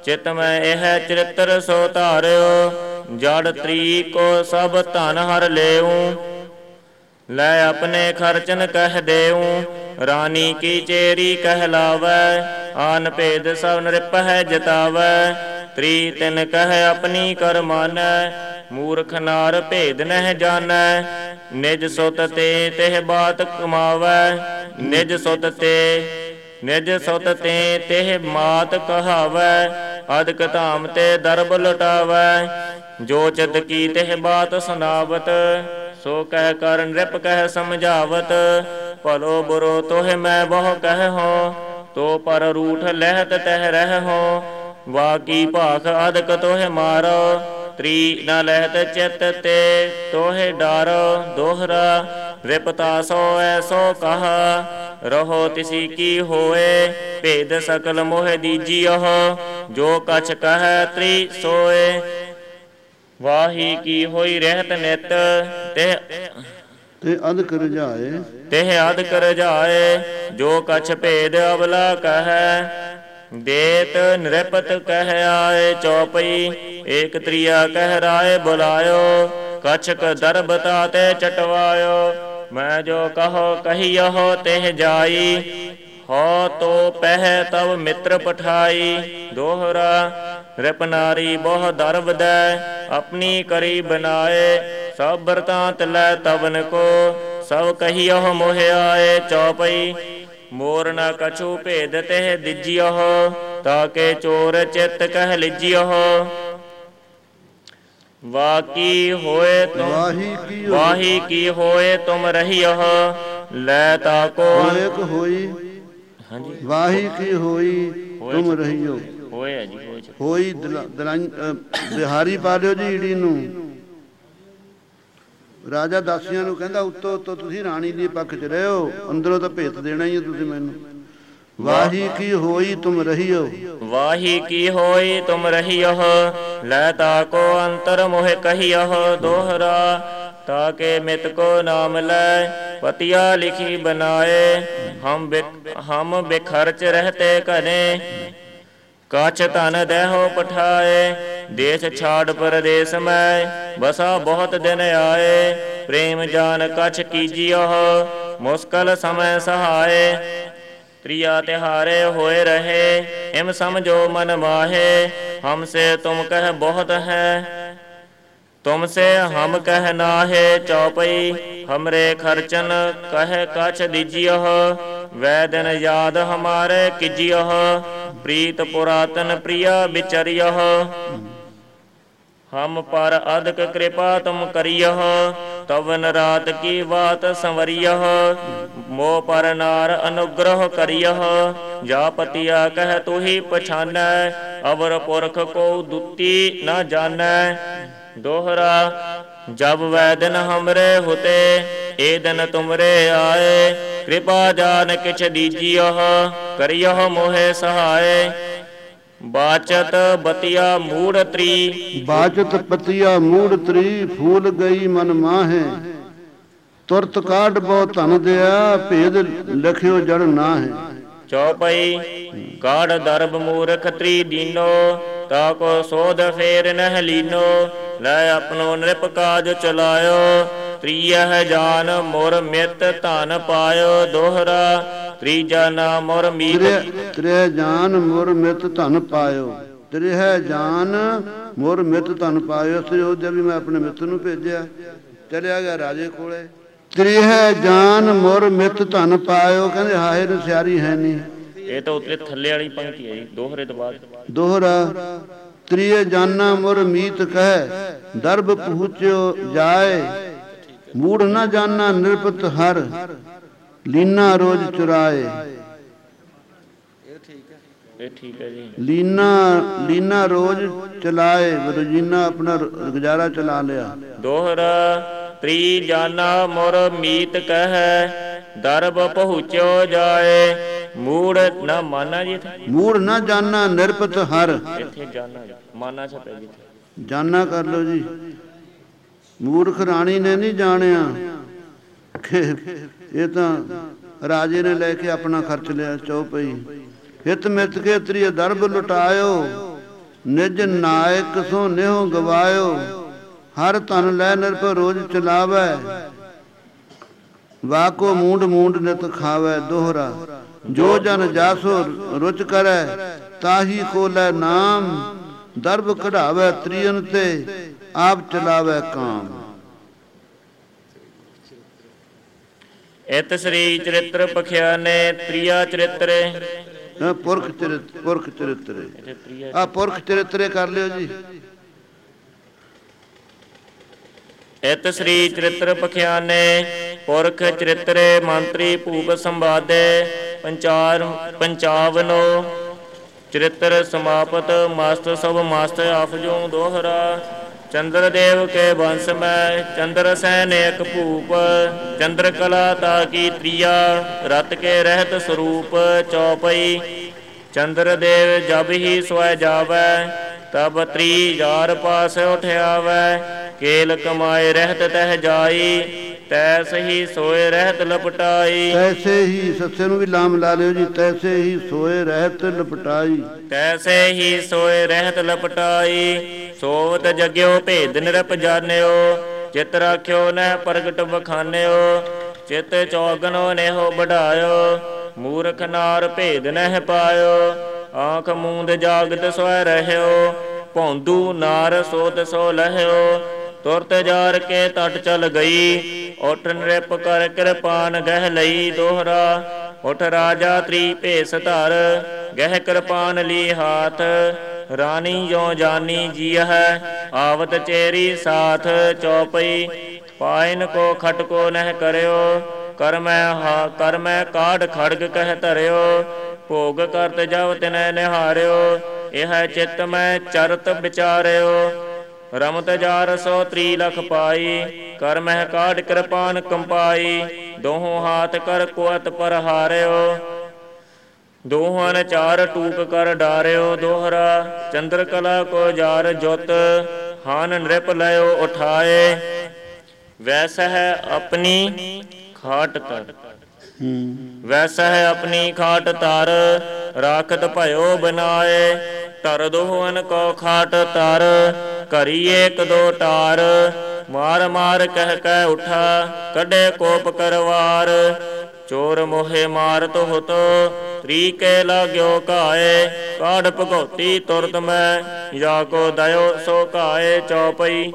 ਚਿਤ ਮੈਂ ਇਹ ਚਰਿਤਰ ਸੋ ਧਾਰਿਓ, ਜੜ ਤ੍ਰੀ ਕੋ ਸਭ ਧਨ ਹਰ ਲੇਊ, ਲੈ ਆਪਣੇ ਖਰਚਨ ਕਹਿ ਦੇਊ, ਰਾਣੀ ਕੀ ਚੇਰੀ ਕਹਿਲਾਵੈ, ਆਨ ਭੇਦ ਸਭ ਨਿਰਪਹਿ ਜਤਾਵੈ, ਤ੍ਰੀ ਤਿਨ ਕਹਿ ਆਪਣੀ ਕਰ ਮਾਨੈ, ਮੂਰਖ ਨਾਰ ਭੇਦ ਨਹਿ ਜਾਣੈ, ਨਿਜ ਸੁਤ ਤੇ ਤਿਹ ਬਾਤ ਕਮਾਵੈ, ਨਿਜ ਸੁਤ ਤੇ ਨਿਜ ਸੁਤ ਤੇ ਤਿਹ ਮਾਤ ਕਹਾਵੈ, ਅਦਕ ਧਾਮ ਤੇ ਦਰਬ ਲੁਟਾਵੈ, ਜੋ ਚਿਤ ਕੀ ਤਿਹ ਬਾਤ ਸੁਨਾਵਤ, ਸੋ ਕਹਿ ਕਰ ਨ੍ਰਿਪ ਕਹਿ ਸਮਝਾਵਤ, ਭਲੋ ਬੁਰੋ ਤੋਹਿ ਮੈਂ ਬਹੁ ਕਹਿਓ, ਤੋ ਪਰ ਰੂਠ ਲਹਿਤ ਤਹਿ ਰਹਿਓ, ਵਾਕੀ ਭਾਖ ਅਦਕ ਤੋਹਿ ਮਾਰੋ, ਤ੍ਰੀ ਨ ਲਹਿਤ ਚਿਤ ਤੇ ਤੋਹਿ ਡਾਰੋ, ਦੋਹਰਾ ਰਿਪਤਾ ਸੋ ਐਸੋ ਕਹਾ, ਰਹੋ ਤਿਸੀ ਕੀ ਹੋਏ, ਭੇਦ ਸਕਲ ਮੋਹਿ ਦੀਜੀਓ, ਜੋ ਕਛ ਕਹਿ ਤ੍ਰੀ ਸੋਏ, ਵਾਹੀ ਕੀ ਹੋਈ ਰਹਿਤ ਨਿਤ, ਤੇ ਤੇ ਅਦਕ ਰਜਾਏ, ਤਿਹ ਅਦਕ ਰਜਾਏ, ਜੋ ਕਛ ਭੇਦ ਅਬਲਾ ਕਹਿ, ਦੇਤ ਨਿਰਪਤ ਕਹਿ ਆਏ ਚੌਪਈ, ਏਕ ਤ੍ਰਿਆ ਕਹਿ ਰਾਏ ਬੁਲਾਇਓ, ਕਛਕ ਦਰਬ ਤਾਤੇ ਚਟਵਾਇਓ, ਮੈਂ ਜੋ ਕਹੋ ਕਹੀਓ ਤਿਹ ਜਾਈ, ਹੋ ਤੋ ਪਹਿ ਤਵ ਮਿੱਤਰ ਪਠਾਈ, ਦੋਹਰਾ ਰਿਪ ਨਾਰੀ ਬਹੁ ਦਰਬ ਦੈ, ਆਪਣੀ ਕਰੀ ਬਨਾਏ, ਸਭ ਬਰਤਾਂਤ ਲੈ ਤਵਨ ਕੋ, ਸਭ ਕਹੀਓ ਮੋਹ ਆਏ ਚੌਪਈ, ਮੋਰ ਨ ਕਛੂ ਭੇਦ ਤਿਹ ਦਿਜਿਓ, ਤਾਕੇ ਚੋਰ ਚਿੱਤ ਕਹਿ ਲਿਜਿਓ, ਵਾਕੀ ਹੋਏ ਤੁਮ ਵਾਹੀ ਕੀ ਹੋਏ ਤੁਮ ਰਹੀਓ, ਲੈ ਤਾਕੋ ਇੱਕ ਹੋਈ, ਹਾਂਜੀ ਵਾਹੀ ਕੀ ਹੋਈ ਤੁਮ ਰਹੀਓ, ਹੋਏ ਜੀ ਹੋਈ ਬਿਹਾਰੀ ਪਾ ਲਿਓ ਜੀ ਈੜੀ ਨੂੰ। ਰਾਜਾ ਦਾਸੀਆਂ ਨੂੰ ਕਹਿੰਦਾ ਉੱਤੋਂ ਉੱਤੋਂ ਤੁਸੀਂ ਰਾਣੀ ਦੇ ਪੱਖ 'ਚ ਰਹਿਓ, ਅੰਦਰੋਂ ਤਾਂ ਭੇਤ ਦੇਣਾ ਹੀ ਹੈ ਤੁਸੀਂ ਮੈਨੂੰ। ਵਾਹੀ ਕੀ ਹੋਈ ਤੁਮ ਰਹੀਓ, ਵਾਹੀ ਕੀ ਹੋਈ ਤੁਮ ਰਹੀਓ, ਲੈ ਤਾਕੋ ਅੰਤਰ ਮੋਹ ਕਹੀਓ, ਦੋਹਰਾ ਤਾਕੇ ਮਿਤ ਕੋ ਨਾਮ ਲੈ, ਪਤਿਆ ਲਿਖੀ ਬਨਾਏ, ਹਮ ਹਮ ਬੇਖਰਚ ਰਹਤੇ ਘਰੇ, ਕਛ ਧਨ ਦੇਹੋ ਪਠਾਏ, ਦੇਸ਼ ਛਾੜ ਪਰਦੇਸ ਮੈਂ, ਬਸਾ ਬਹੁਤ ਦਿਨ ਆਏ, ਪ੍ਰੇਮ ਜਾਨ ਕਛ ਕੀਜਿਓ, ਮੁਸ਼ਕਲ ਸਮੈ ਸਹਾਏ, ਤ੍ਰਿਆ ਤਿਹਾਰੇ ਹੋਏ ਰਹੇ, ਇਮ ਸਮਝੋ ਮਨ ਮਾਹੇ, ਹਮਸੇ ਤੁਮ ਕਹਿ ਬਹੁਤ ਹੈ, ਤੁਮਸੇ ਹਮ ਕਹਿ ਨਾਹੇ ਚੌਪਈ, ਹਮਰੇ ਖਰਚਨ ਕਹਿ ਕਛ ਦੀਜਿਓ, ਵੈ ਦਿਨ ਯਾਦ ਹਮਾਰੇ ਕੀਜਿਓ, ਪ੍ਰੀਤ ਪੁਰਾਤਨ ਪ੍ਰਿਆ ਵਿਚਰਿਓ, ਹਮ ਪਰ ਅਦਕ ਕਿਰਪਾ ਤੁਮ ਕਰਿਓ, ਤਵਨ ਰਾਤ ਕੀ ਬਾਤ ਸੰਵਰਿਓ, ਮੋਹ ਪਰ ਨਾਰ ਅਨੁਗ੍ਰਹ ਕਰਿਓ, ਜਾ ਪਤਿਆ ਕਹਿ ਤੂ ਹੀ ਪਛਾਨੈ, ਅਵਰ ਪੁਰਖ ਕੋ ਦੁਤੀ ਨਾ ਜਾਣੈ, ਦੋਹਰਾ ਜਬ ਵੈ ਦਿਨ ਹਮਰੇ ਹੁਤੇ, ਏ ਦਿਨ ਤੁਮਰੇ ਆਏ, ਕਿਰਪਾ ਜਾਨ ਕਿਛ ਦੀਜਿਓ, ਕਰਿਓ ਮੋਹਿ ਸਹਾਏ, ਬਾਚਤ ਬਤਿਆ ਮੂੜ ਤ੍ਰੀ, ਬਾਚਤ ਪਤਿਆ ਮੂੜ ਤ੍ਰੀ, ਫੂਲ ਗਈ ਮਨ ਮਾਹੇ, ਤੁਰਤ ਕਾਢ ਬਹੁ ਧਨ ਦਿਆ, ਭੇਦ ਲਖਿਓ ਜੜ ਨਾ ਹੈ, ਚੌਪਈ ਕਾਢ ਦਰਬ ਮੂਰਖ ਤ੍ਰੀ ਦੀਨੋ, ਤਾਕੋ ਸੋਧ ਫੇਰ ਨਹਿ ਲੀਨੋ, ਲੈ ਆਪਣੋ ਨਿਰਪ ਕਾਜ ਚਲਾਇਓ, ਤ੍ਰਿਯਹ ਜਾਨ ਮੁਰ ਮਿਤ ਧਨ ਪਾਇਓ, ਦੋਹਰਾ ਤ੍ਰੀਜਾ ਨਾ ਮੁਰ ਮੀਤ, ਤ੍ਰਿਹ ਜਾਨ ਮੁਰ ਮਿਤ ਧਨ ਪਾਇਓ, ਤ੍ਰਿਹ ਜਾਨ ਮੁਰ ਮਿਤ ਧਨ ਪਾਇਓ। ਅਯੋਧਿਆ ਵੀ ਮੈਂ ਆਪਣੇ ਮਿੱਤਰ ਨੂੰ ਭੇਜਿਆ, ਚਲਿਆ ਗਿਆ ਰਾਜੇ ਕੋਲੇ, ਤ੍ਰਿਹ ਜਾਨ ਮੁਰ ਮਿਤ ਧਨ ਪਾਇਓ, ਕਹਿੰਦੇ ਹਾਏ ਨੂੰ ਸਿਆਰੀ ਹੈ ਨਹੀਂ, ਇਹ ਤਾਂ ਉੱਤੇ ਥੱਲੇ ਵਾਲੀ ਪੰਕਤੀ ਹੈ ਜੀ, ਦੋਹਰੇ ਤੋਂ ਬਾਅਦ, ਦੋਹਰਾ ਤ੍ਰਿਯ ਜਾਨਾ ਮੁਰ ਮੀਤ ਕਹਿ, ਦਰਬ ਪਹੁੰਚਿਓ ਜਾਏ, ਮੂੜ ਨਾ ਜਾਨਾ ਨਿਰਪਤ ਹਰ, ਲੀਨਾ ਰੋਜ਼ ਚੁਰਾਏ, ਇਹ ਠੀਕ ਹੈ ਜੀ, ਲੀਨਾ ਲੀਨਾ ਰੋਜ਼ ਚਲਾਏ, ਰੋਜ਼ੀਨਾ ਆਪਣਾ ਗੁਜ਼ਾਰਾ ਚਲਾ ਲਿਆ, ਦੋਹਰਾ ਤ੍ਰੀ ਜਾਨਾ ਮੁਰ ਮੀਤ ਕਹਿ, ਦਰਬ ਪਹੁੰਚਿਓ ਜਾਏ, ਮੂੜ ਨਾ ਮਾਨਾ ਜੀ, ਮੂੜ ਨਾ ਜਾਨਾ ਨਿਰਪਤ ਹਰ, ਇੱਥੇ ਜਾਨਾ ਮਾਨਾ ਛਪੇ ਜੀ, ਜਾਨਾ ਕਰ ਲਓ ਜੀ। ਮੂਰਖ ਰਾਣੀ ਨੇ ਨਹੀਂ ਜਾਣਿਆ ਕਿ ਇਹ ਤਾਂ ਰਾਜੇ ਨੇ ਲੈ ਕੇ ਆਪਣਾ ਖਰਚ ਲਿਆ ਚੌਪਈ, ਹਿਤ ਮਿਤ ਕੇ ਤ੍ਰਿਯ ਦਰਬ ਲੁਟਾਇਓ, ਨਿਜ ਨਾਇਕ ਸੋ ਨਿਹੁ ਗਵਾਇਓ, ਹਰ ਤਨ ਲੈ ਨਿਰਭਉ ਰੋਜ ਚਲਾਵੈ, ਵਾਕੋ ਮੂੰਡ ਮੂੰਡ ਨਿਤ ਖਾਵੈ। ਦੋਹਰਾ ਜੋ ਜਨ ਜਾਸੋ ਰੁਚ ਕਰੈ, ਤਾਹੀ ਖੋਲੈ ਨਾਮ, ਦਰਬ ਕਢਾਵੈ ਤ੍ਰਿਅਨ ਤੇ, ਆਪ ਚਲਾਵੈ ਕਾਮ। ਇਤ ਸ੍ਰੀ ਚਰਿਤ੍ਰ ਪਖਿਆਨੇ ਤ੍ਰਿਆ ਚਰਿਤਰੇ। ਪੁਰਖ ਚਰਿਤ ਪੁਰਖ ਚਰਿਤਰੇ ਆ ਪੁਰਖ ਚਰਿਤਰੇ ਕਰ ਲਿਓ ਜੀ। ਇਤ ਸ੍ਰੀ ਚਰਿਤ੍ਰ ਪਖਿਆਨੇ ਪੁਰਖ ਚਰਿਤਰੇ, ਮੰਤਰੀ ਭੂਪ ਸੰਵਾਦੇ ਪੰਚਾਰ ਪੰਚਾਵਨੋ ਚਰਿਤ੍ਰ ਸਮਾਪਤ, ਮਸਤ ਸਭ ਮਸਤ ਆਫਜੋ। ਦੋਹਰਾ ਚੰਦਰ ਦੇਵ ਕੇ ਵੰਸ਼ ਮੈਂ, ਚੰਦਰ ਸੈਨ ਏਕ ਭੂਪ, ਚੰਦਰ ਕਲਾ ਤਾਕੀ ਤ੍ਰਿਆ, ਰਤ ਕੇ ਰਹਿਤ ਸਰੂਪ। ਚੌਪਈ ਚੰਦਰ ਦੇਵ ਜਬ ਹੀ ਸਵੈ ਜਾਵੈ, ਤਬ ਤ੍ਰੀ ਜਾਰ ਪਾਸ ਉਠਿਆਵੈ, ਕੇਲ ਕਮਾਏ ਰਹਿਤ ਤਹ ਜਾਈ, ਤੈਸੇ ਹੀ ਸੋਏ ਰਹਿਤ ਲਪਟਾਈ। ਤੈਸੇ ਹੀ ਸੱਸੇ ਨੂੰ ਵੀ ਲਾਮ ਲਾ ਲਿਓ ਜੀ। ਤੈਸੇ ਹੀ ਸੋਏ ਰਹਿਤ ਲਪਟਾਈ, ਤੈਸੇ ਹੀ ਸੋਏ ਰਹਿਤ ਲਪਟਾਈ। ਸੋਵਤ ਜਗਿਓ ਭੇਦ ਨਿਰਪ ਜਾਣਿਓ, ਚਿਤ ਰਾਖਿਓ ਨਹਿ ਪ੍ਰਗਟ ਵਖਾਨਿਓ, ਚਿਤ ਚੌਗਨੋ ਨੇਹੋ ਵਢਾਇਓ, ਮੂਰਖ ਨਾਰ ਭੇਦ ਨਹਿ ਪਾਇਓ। ਆਂਖ ਮੂੰਦ ਜਾਗਤ ਸਵੈ ਰਹਿਓ, ਭੌਂਦੂ ਨਾਰ ਸੋਤ ਸੋ ਲਹਿਓ, ਤੁਰਤ ਜਾਰ ਕੇ ਤਟ ਚਲ ਗਈ, ਉਠ ਨਿਰਪ ਕਰ ਕਿਰਪਾਨ ਗਹਿ ਲਈ। ਦੋਹਰਾ ਉਠ ਰਾਜਾ ਤ੍ਰੀ ਭੇਸ ਧਰ, ਗਹਿ ਕਿਰਪਾਨ ਲੀ ਹਾਥ, ਰਾਣੀ ਜੋ ਜਾਨੀ ਜੀ ਹੈ, ਆਵਤ ਚੇਰੀ ਸਾਥ। ਚੌਪਈ ਪਾਇਨ ਕੋ ਖਟਕੋ ਨਹਿ ਕਰਿਓ, ਕਰ ਮੈਂ ਹਾ ਕਰ ਮੈਂ ਕਾਢ ਖੜਗ ਕਹਿ ਧਰਿਓ, ਭੋਗ ਕਰਤ ਜਬ ਤਿਨੈ ਨਿਹਾਰਿਓ, ਇਹ ਚਿੱਤ ਮੈਂ ਚਰਤ ਵਿਚਾਰਿਓ। ਰਮਤ ਜਾਰ ਸੋ ਤ੍ਰੀ ਲਖ ਪਾਈ, ਕਰ ਮਹਿ ਕਾਢ ਕਿਰਪਾਨ ਕੰਪਾਈ, ਦੋਹੋਂ ਹਾਥ ਕਰ ਕੁਅਤ ਪਰ ਹਾਰਿਓ, ਦੋਹਾਂ ਚਾਰ ਟੂਕ ਕਰ ਡਾਰਿਓ। ਦੋਹਰਾ ਚੰਦਰ ਕਲਾ ਕੋ ਜਾਰ ਜੁਤ, ਹਾਨ ਨ੍ਰਿਪ ਲਇਓ ਉਠਾਏ, ਵੈਸਾ ਹੈ ਆਪਣੀ ਖਾਟ ਤਰ, ਵੈਸਾ ਹੈ ਆਪਣੀ ਖਾਟ ਤਰ, ਰਾਖਤ ਭਇਓ ਬਨਾਏ, ਧਰ ਦੋਹਨ ਕੋ ਖਾਟ ਤਰ, ਕਰੀ ਏਕ ਦੋ ਟਾਰ, ਮਾਰ ਮਾਰ ਕਹਿ ਕਹਿ ਉਠਾ, ਕੱਢੇ ਕੋਪ ਕਰਵਾਰ, ਚੋਰ ਮੋਹੇ ਮਾਰਤ ਹੁਤ, ਤ੍ਰੀ ਕੇ ਲਾਗਿਓ ਘਾਏ, ਕਾਢ ਭਗਉਤੀ ਤੁਰਤ ਮੈਂ, ਜਾ ਕੋ ਦਇਓ ਸੋ ਘਾਏ। ਚੌਪਈ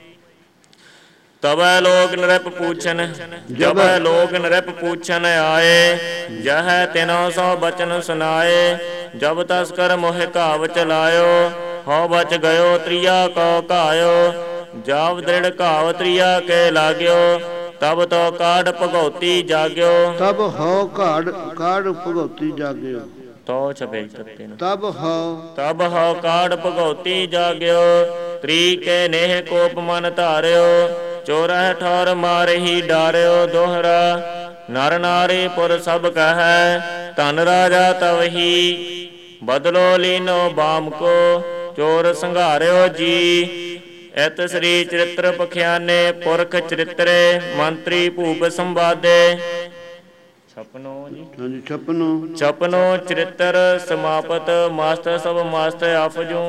ਤਬੈ ਲੋਕ ਨਰਿਪ ਪੂਛਨ, ਜਬੈ ਲੋਕ ਨਰਿਪ ਪੂਛਨ ਆਏ, ਜਹ ਤਿਨੋ ਸੋ ਬਚਨ ਸੁਨਾਏ, ਜਬ ਤਸਕਰ ਮੋਹਿ ਘਾਵ ਚਲਾਇਓ, ਹਉ ਬਚ ਗਇਓ ਤ੍ਰਿਆ ਕੋ ਘਾਇਓ, ਜਬ ਦ੍ਰਿੜ ਘਾਵ ਤ੍ਰਿਆ ਕੇ ਲਾਗਿਓ, ਤਬ ਤੋ ਕਾਢ ਭਗਉਤੀ ਜਾਗਿਓ। ਤਬ ਹਉ ਕਾਢ ਕਾਢ ਭਗਉਤੀ ਜਾਗਿਓ, ਤੋ ਛਪੇ ਤੱਤੇ ਤਬ ਹਉ ਤਬ ਹਉ ਕਾਢ ਭਗਉਤੀ ਜਾਗਿਓ, ਤ੍ਰੀ ਕੇ ਨੇਹ ਕੋਪ ਮਨ ਧਾਰਿਓ, ਚੋਰਹਿ ਠੌਰ ਮਾਰਹੀ ਡਾਰਿਓ। ਦੋਹਰਾ ਨਰ ਨਾਰੀ ਪੁਰ ਸਭ ਕਹੈ, ਧਨ ਰਾਜਾ ਤਵਹੀ, ਬਦਲੋ ਲੀਨੋ ਬਾਮ ਕੋ, ਚੋਰ ਸੰਘਾਰਿਓ ਜੀ। ਇਤ ਸ੍ਰੀ ਚਰਿਤ੍ਰ ਪਖਿਆਨੇ ਪੁਰਖ ਚਰਿਤਰੇ, ਮੰਤਰੀ ਭੂਪ ਸੰਵਾਦੇ ਛਪਨੋ ਜੀ। ਹਾਂਜੀ ਛਪਨੋ ਛਪਨੋ ਚਰਿਤ੍ਰ ਸਮਾਪਤ, ਮਸਤ ਸਭ ਮਸਤ ਆਫਜੂ।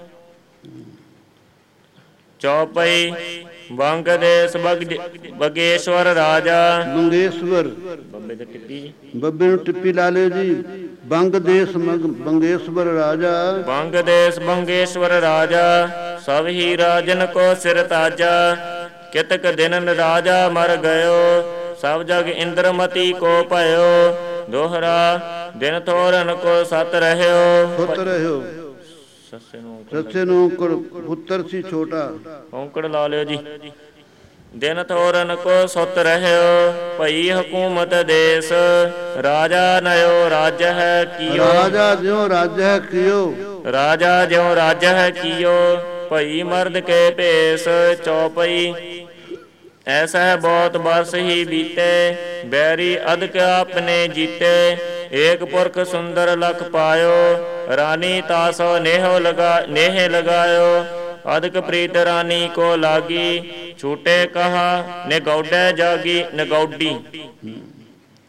ਚੌਪਈ ਬੰਗ ਦੇਸ ਬਗੇਸ਼ਵਰ ਰਾਜਾ, ਬੰਗੇਸ਼ਵਰ ਬੱਬੇ ਤੇ ਟਿੱਪੀ ਜੀ, ਬੱਬੇ ਨੂੰ ਟਿੱਪੀ ਲਾ ਲਿਓ ਜੀ। ਬੰਗ ਦੇਸ ਬੰਗੇਸ਼ਵਰ ਰਾਜਾ, ਬੰਗ ਦੇਸ ਬੰਗੇਸ਼ਵਰ ਰਾਜਾ, ਸਭ ਹੀ ਰਾਜਨ ਕੋ ਸਿਰ ਤਾਜਾ, ਕਿਤਕ ਦਿਨ ਰਾਜਾ ਮਰ ਗਇਓ, ਸਭ ਜਗ ਇੰਦਰਮਤੀ ਕੋ ਭਇਓ। ਦੋਹਰਾ ਦਿਨ ਥੋਰਨ ਕੋ ਸਤ ਰਹਿਓ, ਸੁਤ ਰਹਿਓ, ਸੱਸੇ ਨੂੰ ਸੱਸੇ ਨੂੰ ਪੁੱਤਰ ਸੀ ਛੋਟਾ, ਔਂਕੜ ਲਾ ਲਿਓ ਜੀ। ਦਿਨ ਥੋਰਨ ਕੋ ਸੁਤ ਰਹਿਓ, ਭਈ ਹਕੂਮਤ ਦੇਸ, ਰਾਜਾ ਨਯੋ ਰਾਜ ਹੈ ਕੀਓ, ਰਾਜਾ ਜਿਉ ਰਾਜ ਹੈ ਕੀਓ, ਰਾਜਾ ਜਿਉ ਰਾਜ ਹੈ ਕੀਓ, ਭਈ ਮਰਦ ਕੇ ਭੇਸ। ਚੌਪਈ ਐਸਾ ਹੈ ਬਹੁਤ ਬਰਸ ਹੀ ਬੀਤੇ, ਬੈਰੀ ਅਦਕ ਆਪਨੇ ਜੀਤੇ, ਏਕ ਪੁਰਖ ਸੁੰਦਰ ਲਖ ਪਾਇਓ, ਰਾਨੀ ਤਾਸੋ ਨੇਹੋ ਲਗਾ ਨੇਹ ਲਗਾਇਓ, ਅਦਕ ਪ੍ਰੀਤ ਰਾਨੀ ਕੋ ਲਾਗੀ, ਛੂਟੇ ਕਹਾ ਨਿਗੌਡੈ ਜਾਗੀ ਨਿਗੌਡੀ।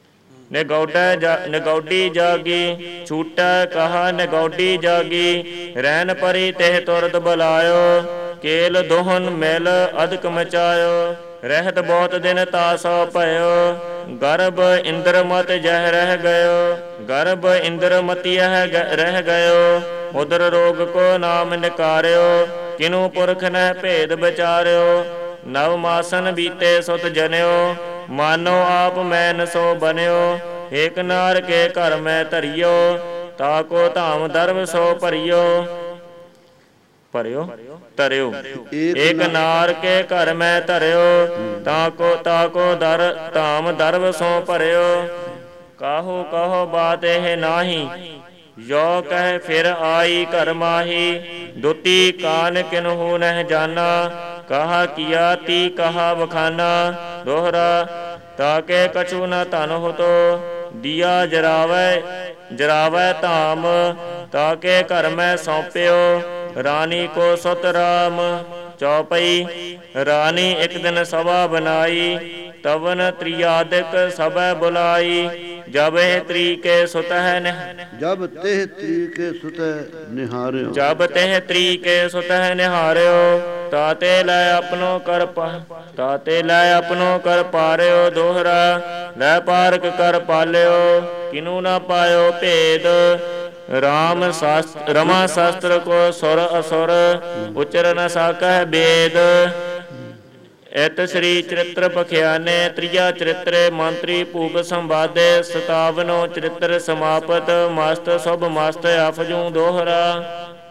ਨਿਗੌਡਾ ਜਾ ਨਿਗੌਡੀ ਜਾਗੀ, ਛੂਟੈ ਕਹਾ ਨਿਗੌਡੀ ਜਾਗੀ। ਰਹਿਨ ਪਰੀ ਤਿਹ ਤੁਰਤ ਬੁਲਾਇਓ, ਕੇਲ ਦੋਹਨ ਮਿਲ ਅਦਕ ਮਚਾਇਓ। ਰਹਿਤ ਬਹੁਤ ਦਿਨ ਤਾਸੋ ਭਇਓ, ਗਰਭ ਇੰਦਰ ਮਤ ਜਹ ਰਹਿ ਗਇਓ। ਗਰਭ ਇੰਦਰ ਮਤਿਯਹ ਰਹਿ ਗਇਓ, ਉਦਰ ਰੋਗ ਕੋ ਨਾਮ ਨਿਕਾਰਿਓ। ਕਿਨੂ ਪੁਰਖ ਨਹਿ ਭੇਦ ਵਿਚਾਰਿਓ, ਨਵ ਮਾਸਨ ਬੀਤੇ ਸੁਤ ਜਨਿਓ। ਮਾਨੋ ਆਪ ਮੈਨ ਸੋ ਬਨਿਓ, ਏਕ ਨਾਰ ਕੇ ਘਰ ਮੈਂ ਧਰਿਓ। ਤਾਕੋ ਧਾਮ ਦਰਬ ਸੋ ਭਰਿਓ, ਭਰਿਓ ਧਰਿਓ। ਏਕ ਨਾਰ ਕੇ ਘਰ ਮੈਂ ਧਰਿਓ, ਤਾਕੋ ਤਾਕੋ ਦਰ ਧਾਮ ਦਰਬ ਸੋ ਭਰਿਓ। ਕਾਹੋ ਕਹੋ ਬਾਤ ਇਹ ਨਾਹੀ, ਜੋ ਕਹਿ ਫਿਰ ਆਈ ਘਰ ਮਾਹੀ। ਦੁਤੀ ਕਾਨ ਕਿਨਹੂ ਨਹਿ ਜਾਨਾ, ਕਹਾ ਕੀਆ ਤੀ ਕਹਾ ਬਖਾਨਾ। ਦੋਹਰਾ ਤਾਕੇ ਕਛੂ ਨ ਧਨ ਹੋਤੋ, ਦੀਆ ਜਰਾਵੈ ਜਰਾਵੈ ਧਾਮ। ਤਾਕੇ ਘਰ ਮੈਂ ਸੌਂਪਿਓ, ਰਾਣੀ ਕੋ ਸੁਤ ਰਾਮ। ਚੌਪਈ ਰਾਣੀ ਇੱਕ ਦਿਨ ਸਭਾ ਬਨਾਈ, ਤਵਨ ਤ੍ਰਿਆਦਿਕ ਸਭੈ ਬੁਲਾਈ। ਜਬ ਇਹ ਤ੍ਰੀਕੇ ਸੁਤ ਹੈ ਜਬ ਤੇਹ ਤ੍ਰੀਕੇ ਸੁਤ ਨਿਹਾਰਿਓ, ਜਬ ਤੇਹ ਤ੍ਰੀਕੇ ਸੁਤ ਨਿਹਾਰਿਓ। ਤਾਤੇ ਲੈ ਆਪਣੋ ਕਰ ਪਾ ਤਾਤੇ ਲੈ ਆਪਣੋ ਕਰ ਪਾਰਿਓ। ਦੋਹਰਾ ਲੈ ਪਾਰਕ ਕਰ ਪਾਲਿਓ, ਕਿਨੂ ਨਾ ਪਾਇਓ ਭੇਦ। ਰਾਮ ਸ਼ਾਸਤਰ ਰਮਾ ਸ਼ਾਸਤਰ ਕੋ ਸੁਰ ਅਸੁਰ, ਉਚਰ ਨ ਸਾਕਹਿ ਬੇਦ। ਇਤ ਸ੍ਰੀ ਚਰਿਤ੍ਰ ਪਖਿਆਨੇ ਤ੍ਰਿਆ ਚਰਿਤ੍ਰੇ ਮੰਤਰੀ ਭੂਪ ਸੰਵਾਦੇ। ਸਤਾਵਨੋ ਚਰਿਤ੍ਰ ਸਮਾਪਤ, ਮਸਤ ਸੁਭ ਮਸਤ ਅਫਜੂ। ਦੋਹਰਾ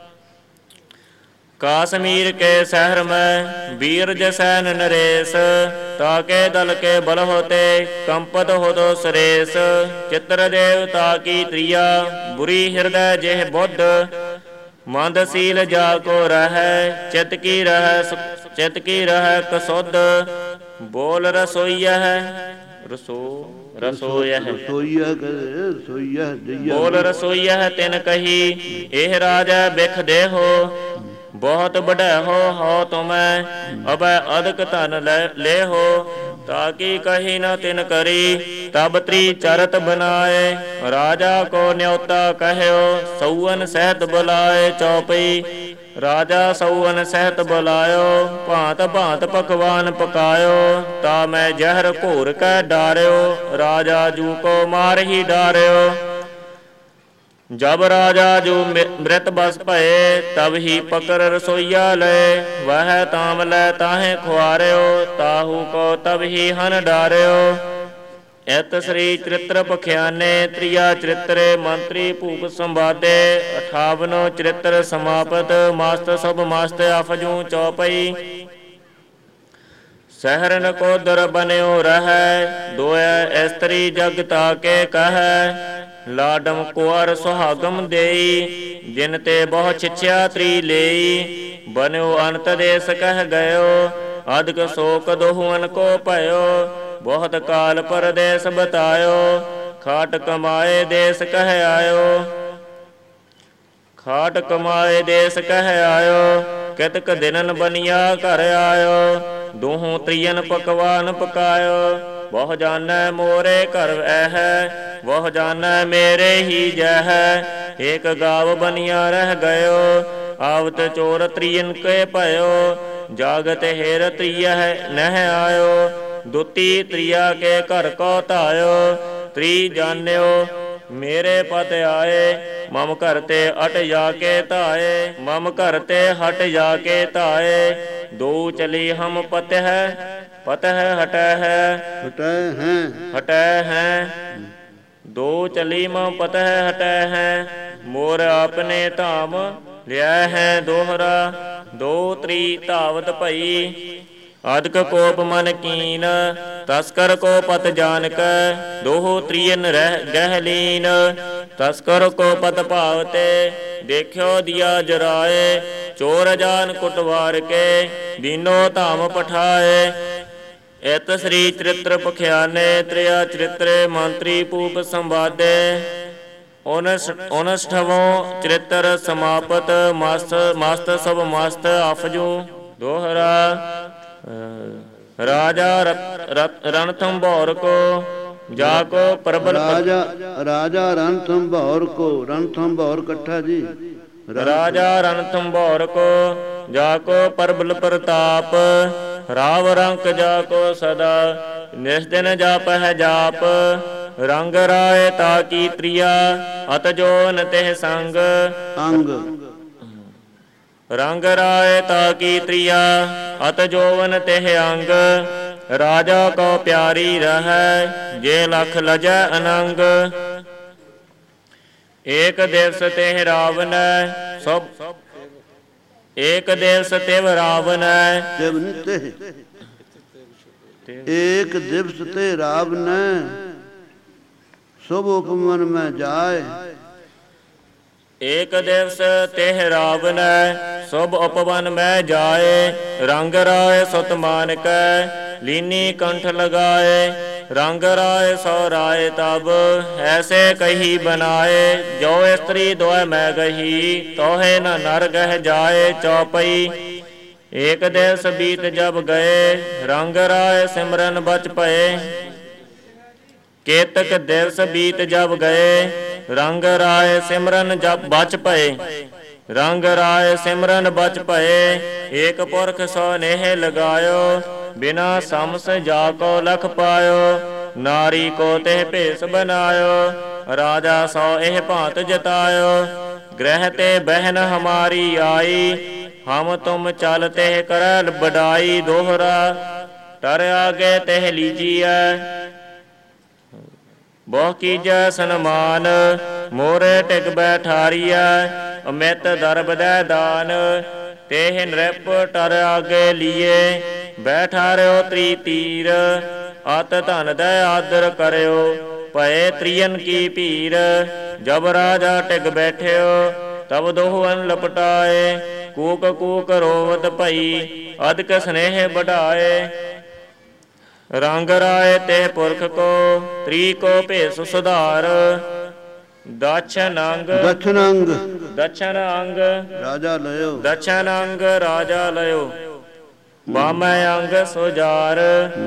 ਕਾਸ਼ਮੀਰ ਕੇ ਸ਼ਹਿਰ ਮੈਂ ਵੀਰ ਜਸੈਨ ਨਰੇਸ਼, ਤਾਕੇ ਦਲ ਕੇ ਬਲ ਹੋਤੇ ਕੰਪਤ ਹੋਦੋ ਸੁਰੇਸ਼। ਚਿਤ੍ਰ ਦੇਵ ਤਾਕੀ ਤ੍ਰਿਆ, ਬੁਰੀ ਹਿਰਦੈ ਜਿਹ ਬੁੱਧ। ਮੰਦਸੀਲ ਜਾ ਕੋ ਰਹੈ, ਚਿਤ ਕੀ ਰਹੈ ਚਿਤ ਕੀ ਰਹੈ ਕਸੁੱਧ। ਬੋਲ ਰਸੋਈਯਹ ਰਸੋ ਰਸੋਇਯਹ ਬੋਲ ਰਸੋਈਯਹ ਤਿਨ ਕਹੀ। ਇਹ ਰਾਜਾ ਬਿਖ ਦੇਹੋ, ਬਹੁਤ ਬੜੈਹੋ ਹੋ ਤੁਮੈ। ਅਬੈ ਅਦਕ ਧਨ ਲੈ ਲੇਹੋ, ਤਾਕੀ ਕਹੀ ਨ ਤਿਨ ਕਰੀ। ਤਬ ਤ੍ਰੀ ਚਰਤ ਬਨਾਏ, ਰਾਜਾ ਕੋ ਨਿਉਤਾ ਕਹਿਓ। ਸਊਨ ਸਹਿਤ ਬੁਲਾਏ। ਚੌਪਈ ਰਾਜਾ ਸਊਨ ਸਹਿਤ ਬੁਲਾਇਓ, ਭਾਂਤ ਭਾਂਤ ਪਕਵਾਨ ਪਕਾਇਓ। ਤਾ ਮੈਂ ਜ਼ਹਿਰ ਘੋਰ ਕੈ ਡਾਰਿਓ, ਰਾਜਾ ਜੂ ਕੋ ਮਾਰ ਹੀ ਡਾਰਿਓ। ਜਬ ਰਾਜਾ ਜੋ ਮ੍ਰਿਤ ਬਸ ਭਏ, ਤਬ ਹੀ ਪਕਰ ਰਸੋਈਆ ਲਏ। ਵਹ ਤਾਮ ਲੈ ਤਾਹੇ ਖੁਆਰਿਓ, ਤਾਹੂ ਕੋ ਤਬ ਹੀ ਹਨ ਡਾਰਿਓ। ਇਤ ਸ੍ਰੀ ਚਰਿਤ੍ਰ ਪਖਿਆਨੇ ਤ੍ਰਿਆ ਚਰਿਤ੍ਰੇ ਮੰਤਰੀ ਭੂਪ ਸੰਵਾਦੇ। ਅਠਾਵਨੋ ਚਰਿਤ੍ਰ ਸਮਾਪਤ, ਮਸਤ ਸੁਭ ਮਸਤ ਅਫਜੂ। ਚੌਪਈ ਸਹਿਰ ਨਕੋਦਰ ਬਨਿਓ ਰਹੈ, ਦੋਇ ਇਸਤਰੀ ਜਗ ਤਾਕੇ ਕਹਿ। ਲਾਡਮ ਕੁਆਰ ਸੁਹਾਗਮ ਦੇਈ, ਜਿਨ ਤੇ ਬਹੁ ਛਿਛਿਆ ਤ੍ਰੀ ਲਈ। ਬਨਿਓ ਅੰਤ ਦੇਸ ਕਹਿ ਗਇਓ, ਅਦਕ ਸੋਕ ਦੋਹੁਅਨ ਕੋ ਭਇਓ। ਬਹੁਤ ਕਾਲ ਪਰਦੇਸ ਬਤਾਇਓ, ਖਾਟ ਕਮਾਏ ਦੇਸ ਕਹਿ ਆਇਓ। ਖਾਟ ਕਮਾਏ ਦੇਸ ਕਹਿ ਆਇਓ, ਕਿਤਕ ਦਿਨਨ ਬਨਿਆ ਘਰ ਆਇਓ। ਦੋਹੂ ਤ੍ਰਿਯਨ ਪਕਵਾਨ ਪਕਾਇਓ, ਬਹੁ ਜਾਣੈ ਮੋਰੇ ਘਰ ਐਹੈ। ਬਹੁ ਜਾਣੈ ਮੇਰੇ ਹੀ ਜਹੈ, ਏਕ ਗਾਵ ਬਨਿਆ ਰਹਿ ਗਇਓ। ਆਵਤ ਚੋਰ ਤ੍ਰਿਯਨ ਕੇ ਭਇਓ, ਜਾਗਤ ਹੇਰ ਤ੍ਰਿਯਹ ਨਹਿ ਆਇਓ। ਦੁਤੀ ਤ੍ਰਿਆ ਕੇ ਘਰ ਕੋ ਧਾਇਓ, ਤ੍ਰੀ ਜਾਣਿਓ ਮੇਰੇ ਪਤ ਆਏ। ਮਮ ਘਰ ਤੇ ਅਟ ਜਾ ਕੇ ਧਾਏ, ਮਮ ਘਰ ਤੇ ਹਟ ਜਾ ਕੇ ਧਾਏ। ਦੋ ਚਲੀ ਹਮ ਪਤਿ ਹੈ ਪਤਿ ਹਟੈ ਹੈ ਹਟੈ ਹੈ ਹਟੈ ਹੈ। ਦੋ ਚਲੀ ਮਮ ਪਤਿ ਹਟੈ ਹੈ, ਮੋਰ ਆਪਨੇ ਧਾਮ ਲਿਆ ਹੈ। ਦੋਹਰਾ ਦੋ ਤ੍ਰੀ ਧਾਵਤ ਭਈ, ਅਦਕ ਕੋਪ ਮਨ ਕੀਨ। ਤਸਕਰ ਕੋ ਪਤ ਜਾਨਕੈ, ਦੋਹੋ ਤ੍ਰਿਯਨ ਰਹਿ ਗਹਿ ਲੀਨ। ਤਸਕਰ ਕੋ ਪਤ ਭਾਵਤੇ, ਦੇਖਿਓ ਦਿਆ ਜਰਾਏ। ਚੋਰ ਜਾਨ ਕੁਟਵਾਰ ਕੇ, ਦੀਨੋ ਧਾਮ ਪਠਾਏ। ਇਤ ਸ੍ਰੀ ਚਰਿਤ੍ਰ ਪਖਿਆਨੇ ਤ੍ਰਿਆ ਚਰਿਤ੍ਰੇ ਮੰਤਰੀ ਭੂਪ ਸੰਵਾਦੇ। ਉਨਸਠਵੋਂ ਚਰਿਤ੍ਰ ਸਮਾਪਤ, ਮਸਤ ਮਸਤ ਸਭ ਮਸਤ ਅਫਜੂ। ਦੋਹਰਾ ਰਾਜਾ ਰਣਥੰਭੌਰ ਕੋ ਜਾ ਕੋ ਪ੍ਰਬਲ ਰਾਜਾ ਰਾਜਾ ਰਣਥੰਭੌਰ ਕੋ ਰਣਥੰਭੌਰ ਇਕੱਠਾ ਜੀ ਰਾਜਾ ਰਣਥੰਭੌਰ ਕੋ ਜਾ ਕੋ ਪ੍ਰਬਲ ਪ੍ਰਤਾਪ ਰਾਵ ਰੰਕ ਜਾ ਕੋ ਸਦਾ ਨਿਸ ਦਿਨ ਜਾਪਹਿ ਜਾਪ ਰੰਗ ਰਾਏ ਤਾ ਕੀ ਤ੍ਰਿਆ ਅਤ ਜੋਨ ਤਿਹ ਸੰਗ ਅੰਗ ਰੰਗ ਰਾਏ ਤਾ ਕੀ ਤ੍ਰਿਆ ਅਤ ਜੋਵਨ ਤਿਹ ਅੰਗ ਰਾਜਾ ਕੋ ਪਿਆਰੀ ਰਹੈ ਜੇ ਲਖ ਲਜੈ ਅਨੰਗ ਏਕ ਦਿਵਸ ਤਿਹ ਰਾਵਨੈ ਸਭ ਏਕ ਦਿਵਸ ਤਿਵ ਰਾਵਨੈ ਤਿਵ ਨਿਤੇ ਏਕ ਦਿਵਸ ਤੇ ਰਾਵਨੈ ਸੁਭ ਉਪਮਨ ਮੈਂ ਜਾਏ ਏਕ ਦਿਵਸ ਤਿਹ ਰਾਵਨੈ ਸੁਭ ਉਪਵਨ ਮੈਂ ਜਾਏ ਰੰਗ ਰਾਏ ਸੁਤ ਮਾਨਕੈ ਲੀਨੀ ਕੰਠ ਲਗਾਏ ਰੰਗ ਰਾਏ ਸੋ ਰਾਏ ਤਬ ਐਸੇ ਕਹੀ ਬਨਾਏ ਜੋ ਇਸਤਰੀ ਦੋਇ ਮੈਂ ਗਹੀ ਤੋਹੇ ਨ ਨਰ ਗਹਿ ਜਾਏ ਚੌਪਈ ਏਕ ਦਿਵਸ ਬੀਤ ਜਬ ਗਏ ਰੰਗ ਰਾਏ ਸਿਮਰਨ ਬਚ ਪਏ ਕੇਤਕ ਦਿਵਸ ਬੀਤ ਜਬ ਗਏ ਰੰਗ ਰਾਏ ਸਿਮਰਨ ਜਬ ਬਚ ਪਏ ਰੰਗ ਰਾਏ ਸਿਮਰਨ ਬਚ ਪਏ ਏਕ ਪੁਰਖ ਸੋ ਨੇਹ ਲਗਾਇਓ ਬਿਨਾ ਸਮਸ ਜਾ ਕੋ ਲਖ ਪਾਇਓ ਨਾਰੀ ਕੋ ਤੇ ਭੇਸ ਬਨਾਇਓ ਰਾਜਾ ਸੋ ਇਹ ਭਾਂਤ ਜਤਾਇਓ ਗ੍ਰਹਿ ਤੇ ਬਹਿਨ ਹਮਾਰੀ ਆਈ ਹਮ ਤੁਮ ਚਲ ਤੇ ਕਰੈ ਬਡਾਈ ਦੋਹਰਾ ਤਰ ਆਗੇ ਤੇ ਲੀਜੀਐ ਬਹੁ ਕੀਜੈ ਸਨਮਾਨ ਮੋਰੇ ਟਿਕ ਬੈਠਾਰੀਐ ਅਮਿਤ ਦਰਬ ਦੈ ਦਾਨ ਤੇਹ ਨ੍ਰਿਪ ਟਰ ਆਗੇ ਲੀਏ ਬੈਠਾਰਿਓ ਤ੍ਰੀ ਤੀਰ ਅਤ ਧਨ ਦੈ ਆਦਰ ਕਰਿਓ ਭਏ ਤ੍ਰਿਯਨ ਕੀ ਭੀਰ ਜਬ ਰਾਜਾ ਟਿਕ ਬੈਠਿਓ ਤਬ ਦੋਹਨ ਲਪਟਾਏ ਕੂਕ ਕੂਕ ਰੋਵਤ ਭਈ ਅਦਕ ਸਨੇਹ ਵਢਾਏ ਰੰਗ ਰਾਏ ਤੇ ਪੁਰਖ ਕੋ ਤ੍ਰੀ ਕੋ ਭੇਸ ਸੁਧਾਰ ਦਛਨ ਅੰਗ ਦਛਨ ਅੰਗ ਦਛਨ ਅੰਗ ਰਾਜਾ ਲਿਓ ਦਛਨ ਅੰਗ ਰਾਜਾ ਲਿਓ ਬਾਮੈ ਅੰਗ ਸੁਜਾਰ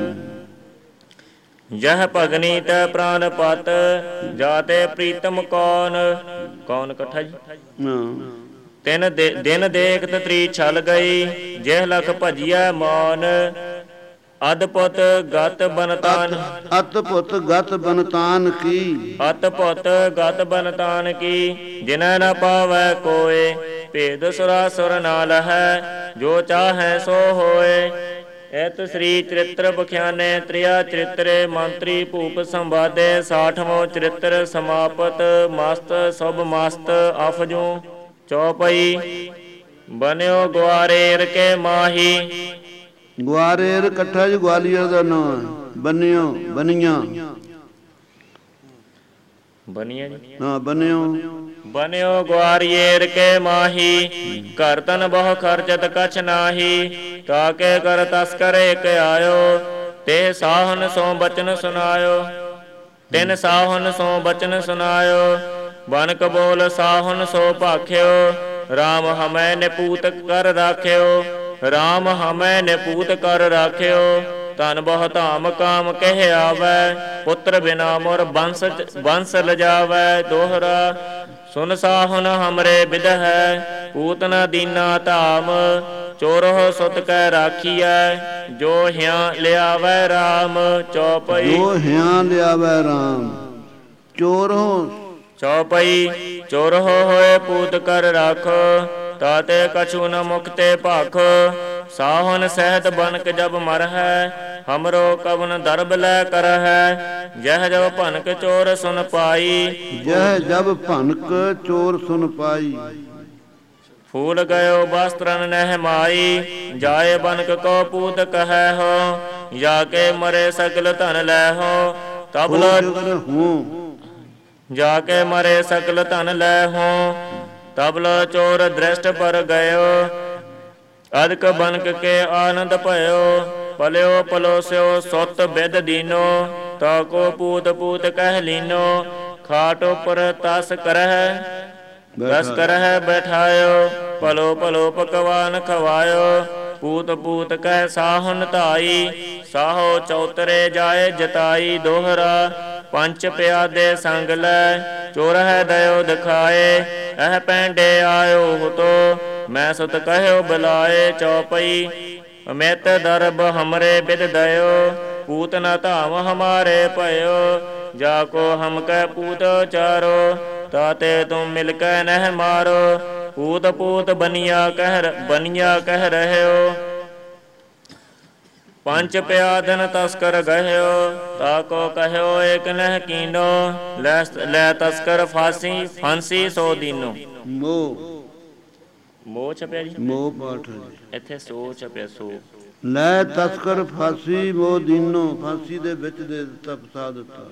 ਜਹ ਭਗਨੀ ਤੈ ਪ੍ਰਾਨ ਪਤ ਜਾਤੇ ਪ੍ਰੀਤਮ ਕੌਣ ਕੌਣ ਇਕੱਠਾ ਜੀ ਤਿੰਨ ਦਿਨ ਦੇਖਤ ਤ੍ਰੀ ਛਲ ਗਈ ਜਿਹ ਲਖ ਭਜੀਐ ਮੌਨ ਅਦਪੁਤ ਗਤ ਬਨਤਾਨ ਅਤਪੁਤ ਗਤ ਬਨਤਾਨ ਕੀ ਅਤਪੁਤ ਗਤ ਬਨਤਾਨ ਕੀ ਜਿਨੈ ਨ ਪਾਵੈ ਕੋਏ ਭੇਦ ਸੁਰਾਸੁਰ ਨਾਲ ਹੈ ਜੋ ਚਾਹੈ ਸੋ ਹੋਏ ਇਤ ਸ੍ਰੀ ਚਰਿਤ੍ਰ ਬਖਿਆਨੇ ਤ੍ਰਿਆ ਚਰਿਤਰੇ ਮੰਤਰੀ ਭੂਪ ਸੰਵਾਦੇ ਸਾਠਵੋਂ ਚਰਿਤ੍ਰ ਸਮਾਪਤ ਮਸਤ ਸੁਭ ਮਸਤ ਅਫਜੂ ਚੌਪਈ ਬਨਿਓ ਗੁਆਰੇਰ ਕੇ ਮਾਹੀ ਗੁਆਰੇਰ ਇਕੱਠਾ ਜੀ ਗਵਾਲੀਅਰ ਦਾ ਨਾਂ ਬੰਨਿਓ ਬਨੀਆਂ ਬਨੀਆਂ ਜੀ ਹਾਂ ਬੰਨਿਓ ਬਨਿਓ ਗੁਆਰੀਏਰ ਕੇ ਮਾਹੀ ਘਰ ਤਨ ਬਹੁ ਖਰਚਤ ਕਛ ਨਾਹੀ ਤਾਕੇ ਕਰ ਤਸਕਰ ਇਕ ਆਇਓ ਤੇ ਸਾਹਨ ਸੋ ਬਚਨ ਸੁਨਾਇਓ ਤਿਨ ਸਾਹਨ ਸੋ ਬਚਨ ਸੁਨਾਇਓ ਬਨਕ ਬੋਲ ਸਾਹਨ ਸੋ ਭਾਖਿਓ ਰਾਮ ਹਮੈ ਨਿਪੂਤ ਕਰ ਰਾਖਿਓ ਰਾਮ ਹਮੈ ਨਿਪੂਤ ਕਰ ਰਾਖਿਓ ਧਨ ਬਹੁ ਧਾਮ ਕਾਮ ਕਹਿ ਆਵੈ ਪੁੱਤਰ ਬਿਨਾ ਮੋਰ ਬੰਸ ਬੰਸ ਲਜਾਵੈ ਦੋਹਰਾ ਸੁਨ ਸਾਹੁਨ ਹਮਰੇ ਬਿਦ ਹੈ ਪੂਤਨਾ ਦੀਨਾ ਧਾਮ ਚੋਰਹੁ ਸੁਤ ਕੈ ਰਾਖੀਐ ਜੋ ਹਿਆ ਲਿਆਵੈ ਰਾਮ ਚੌਪਈ ਜੋ ਹਿਆ ਲਿਆਵੈ ਰਾਮ ਚੋਰਹੁ ਚੌਪਈ ਚੋਰਹੁ ਹੋਏ ਪੂਤ ਕਰ ਰਾਖੋ ਤਾਤੇ ਕਛੂ ਨ ਮੁਕਤੇ ਭਾਖੋ ਸਾਹੁਨ ਸਹਿਤ ਬਨਕ ਜਬ ਮਰ ਹੈ ਹਮਰੋ ਕਵਨ ਦਰਬ ਲੈ ਕਰ ਹੈ ਜਹ ਜਬ ਭਨਕ ਚੋਰ ਸੁਨ ਪਾਈ ਜਹ ਜਬ ਭਨਕ ਚੋਰ ਸੁਨ ਪਾਈ ਫੂਲ ਗਇਓ ਬਸਤਰਨ ਨਹਿ ਮਾਈ ਜਾਏ ਬਨਕ ਕੋ ਪੂਤ ਕਹੈ ਹੋ ਜਾ ਕੇ ਮਰੇ ਸਗਲ ਧਨ ਲੈ ਹੋ ਤਬ ਲੋ ਜਾ ਕੇ ਮਰੇ ਸਗਲ ਧਨ ਲੈ ਹੋ ਤਬ ਲੋ ਚੋਰ ਦ੍ਰਿਸ਼ਟ ਪਰ ਗਇਓ ਅਦਕ ਬਨਕ ਕੇ ਆਨੰਦ ਭਇਓ ਪਲਿਓ ਪਲੋਸਿਓ ਸੁਤ ਬਿਦ ਦੀਨੋ ਤਾ ਕੋ ਪੂਤ ਪੂਤ ਕਹਿ ਲੀਨੋ ਖਾਟ ਉਪਰ ਤਸ ਕਰਹਿ ਤਸ ਕਰਹਿ ਬੈਠਾਇਓ ਪਲੋ ਪਲੋ ਪਕਵਾਨ ਖਵਾਇਓ ਪੂਤ ਪੂਤ ਕਹਿ ਸਾਹੁਨ ਧਾਈ ਸਾਹੋ ਚੌਤਰੇ ਜਾਏ ਜਤਾਈ ਦੋਹਰਾ ਪੰਚ ਪਿਆਦੇ ਸੰਗ ਲੈ, ਚੋਰ ਹੈ ਦਇਓ ਦਿਖਾਏ, ਇਹ ਪੈਂਡੇ ਆਇਓ ਹੁਤੋ, ਮੈਂ ਸੁਤ ਕਹਿਓ ਬੁਲਾਏ। ਚੌਪਈ ਅਮਿਤ ਦਰਬ ਹਮਰੇ ਬਿਦ ਦਇਓ, ਪੂਤ ਨ ਧਾਮ ਹਮਾਰੇ ਭਇਓ, ਜਾ ਕੋ ਹਮ ਕੈ ਪੂਤ ਚਾਰੋ, ਤਾਤੇ ਤੁਮ ਮਿਲ ਕੈ ਨਹਿ ਮਾਰੋ। ਪੂਤ ਪੂਤ ਬਨੀਆ ਕਹਿ ਬਨੀਆ ਕਹਿ ਰਹਿਓ, ਪੰਚ ਪਿਆਦਨ ਤਸਕਰ ਗਹਿਓ, ਤਾ ਕੋ ਕਹਿਓ ਏਕ ਨਹਿ ਕੀਨੋ, ਲੈ ਲੈ ਤਸਕਰ ਫਾਂਸੀ ਫਾਂਸੀ ਸੋ ਦੀਨੋ। ਮੋਹ ਮੋਹ ਛਪਿਆ ਜੀ, ਮੋਹ ਪਾਠ ਇੱਥੇ ਸੋ ਛਪਿਆ ਸੋ। ਲੈ ਤਸਕਰ ਫਾਂਸੀ ਮੋਹ ਦੀਨੋ, ਫਾਂਸੀ ਦੇ ਵਿੱਚ ਦੇ ਦਿੱਤਾ ਫਸਾ ਦਿੱਤਾ।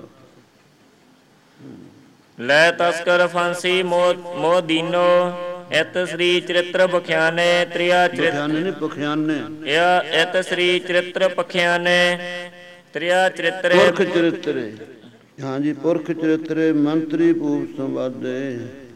ਲੈ ਤਸਕਰ ਫਾਂਸੀ ਮੋਹ ਮੋਹ ਦੀਨੋ, ਇਤ ਸ੍ਰੀ ਚਰਿਤ੍ਰ ਬਖਿਆਨੇ ਤ੍ਰਿਆ ਚਰਿਤ੍ਰ ਪਖਿਆਨੇ, ਇਤ ਸ੍ਰੀ ਚਰਿਤ੍ਰ ਪਖਿਆਨੇ ਤ੍ਰਿਆ ਚਰਿਤ੍ਰੇ ਪੁਰਖ ਚਰਿਤਰੇ। ਹਾਂਜੀ, ਪੁਰਖ ਚਰਿਤਰੇ ਮੰਤਰੀ ਭੂਪ ਸੰਵਾਦੇ।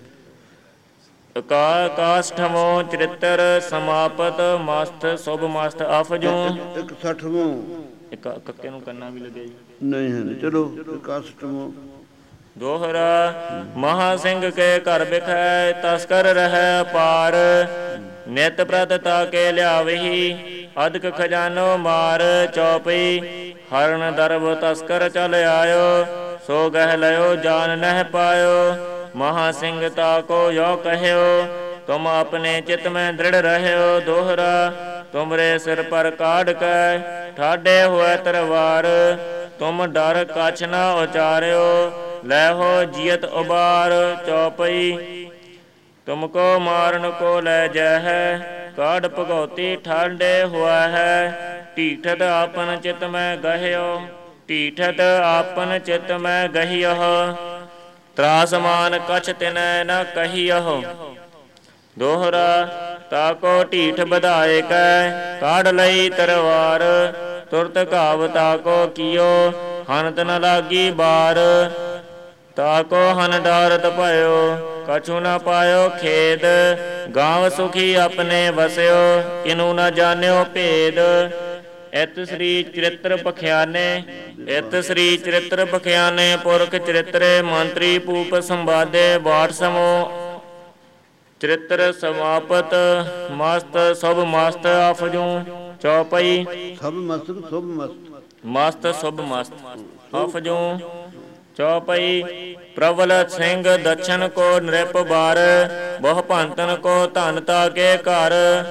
ਕਾ ਕਾਸ਼ਠਮੋ ਚਰਿਤ੍ਰ ਸਮਾਪਤ ਮਸਤ ਸੁਭ ਮਸਤ ਅਫਜੂ। ਇਕਸਠਵਾਂ ਇੱਕ ਕੱਕੇ ਨੂੰ ਕੰਨਾ ਵੀ ਲੱਗਿਆ ਜੀ, ਨਹੀਂ ਹੈ। ਚਲੋ ਇਕਸਠਵਾਂ ਦੋਹਰਾ ਮਹਾ ਸਿੰਘ ਕੇ ਘਰ ਬਿਖੈ, ਤਸਕਰ ਰਹਿ ਪਾਰ, ਨਿਤ ਪ੍ਰਤ ਤਾਕੇ ਲਿਆਵਹੀ, ਅਦਕ ਖਜ਼ਾਨੋ ਮਾਰ। ਚੌਪਈ ਹਰਨ ਦਰਬ ਤਸਕਰ ਚਲ ਆਇਓ, ਸੋ ਗਹਿ ਲਿਓ ਜਾਨ ਨਹਿ ਪਾਇਓ। ਮਹਾ ਸਿੰਘ ਤਾਕੋ ਯੋ ਕਹਿਓ, ਤੁਮ ਆਪਣੇ ਚਿਤ ਮੈਂ ਦ੍ਰਿੜ ਰਹਿਓ। ਦੋਹਰਾ ਤੁਮਰੇ ਸਿਰ ਪਰ ਕਾਢ ਕੈ, ਠਾਡੇ ਹੋਇ ਤਰਵਾਰ, ਤੁਮ ਡਰ ਕਛ ਨ ਉਚਾਰਿਓ, ਲੈ ਹੋ ਜੀਅਤ ਉਬਾਰ। ਚੌਪਈ ਤੁਮ ਕੋ ਮਾਰਨ ਕੋ ਲੈ ਜੈ ਹੈ, ਕਾਢ ਭਗਉਤੀ ਠਾਡੇ ਹੋਆ ਹੈ। ਢੀਠਤ ਆਪਨ ਚਿਤ ਮੈਂ ਗਹਿਓ, ਢੀਠਤ ਆਪਨ ਚਿਤ ਮੈਂ ਗਹਿਓ, ਤਰਾਸਮਾਨ ਕਛ ਤਿਨੈ ਨ ਕਹੀਓ। ਦੋਹਰਾ ਤਾਕੋ ਢੀਠ ਵਧਾਏ ਕੈ, ਕਾਢ ਲਈ ਤਰਵਾਰ, ਤੁਰਤ ਘਾਵ ਤਾਕੋ ਕੀਓ, ਹਨਤ ਨ ਲਾਗੀ ਬਾਰ। ਤਾਕੋ ਹਨ ਡਾਰਤ ਭਇਓ, ਕਛੂ ਨ ਪਾਇਓ ਖੇਦ, ਗਾਂਵ ਸੁਖੀ ਆਪਣੇ ਵਸਿਓ, ਕਿਨੂ ਨ ਜਾਣਿਓ ਭੇਦ। ਇਤ ਸ੍ਰੀ ਚਰਿਤ੍ਰ ਪਖਿਆਨੇ ਇਤ ਸ੍ਰੀ ਚਰਿਤ੍ਰ ਪਖਿਆਨੇ ਪੁਰਖ ਚਰਿਤਰੇ ਮੰਤਰੀ ਭੂਪ ਸੰਵਾਦੇ। ਬਾਠ ਸਮੋ ਚਰਿਤ੍ਰ ਸਮਾਪਤ ਮਸਤ ਸੁਭ ਮਸਤ ਅਫਜੂ। ਚੌਪਈ ਸਭ ਮਸਤ ਸੁਭ ਮਸਤ ਮਸਤ ਸੁਭ ਮਸਤ ਅਫਜੂ। ਚੌਪਈ ਪ੍ਰਬਲ ਸਿੰਘ ਦਛਨ ਕੋ ਨ੍ਰਿਪ ਬਾਰ, ਬਹੁ ਭੰਤਨ ਕੋ ਧਨ ਤਾਕੇ ਘਰ।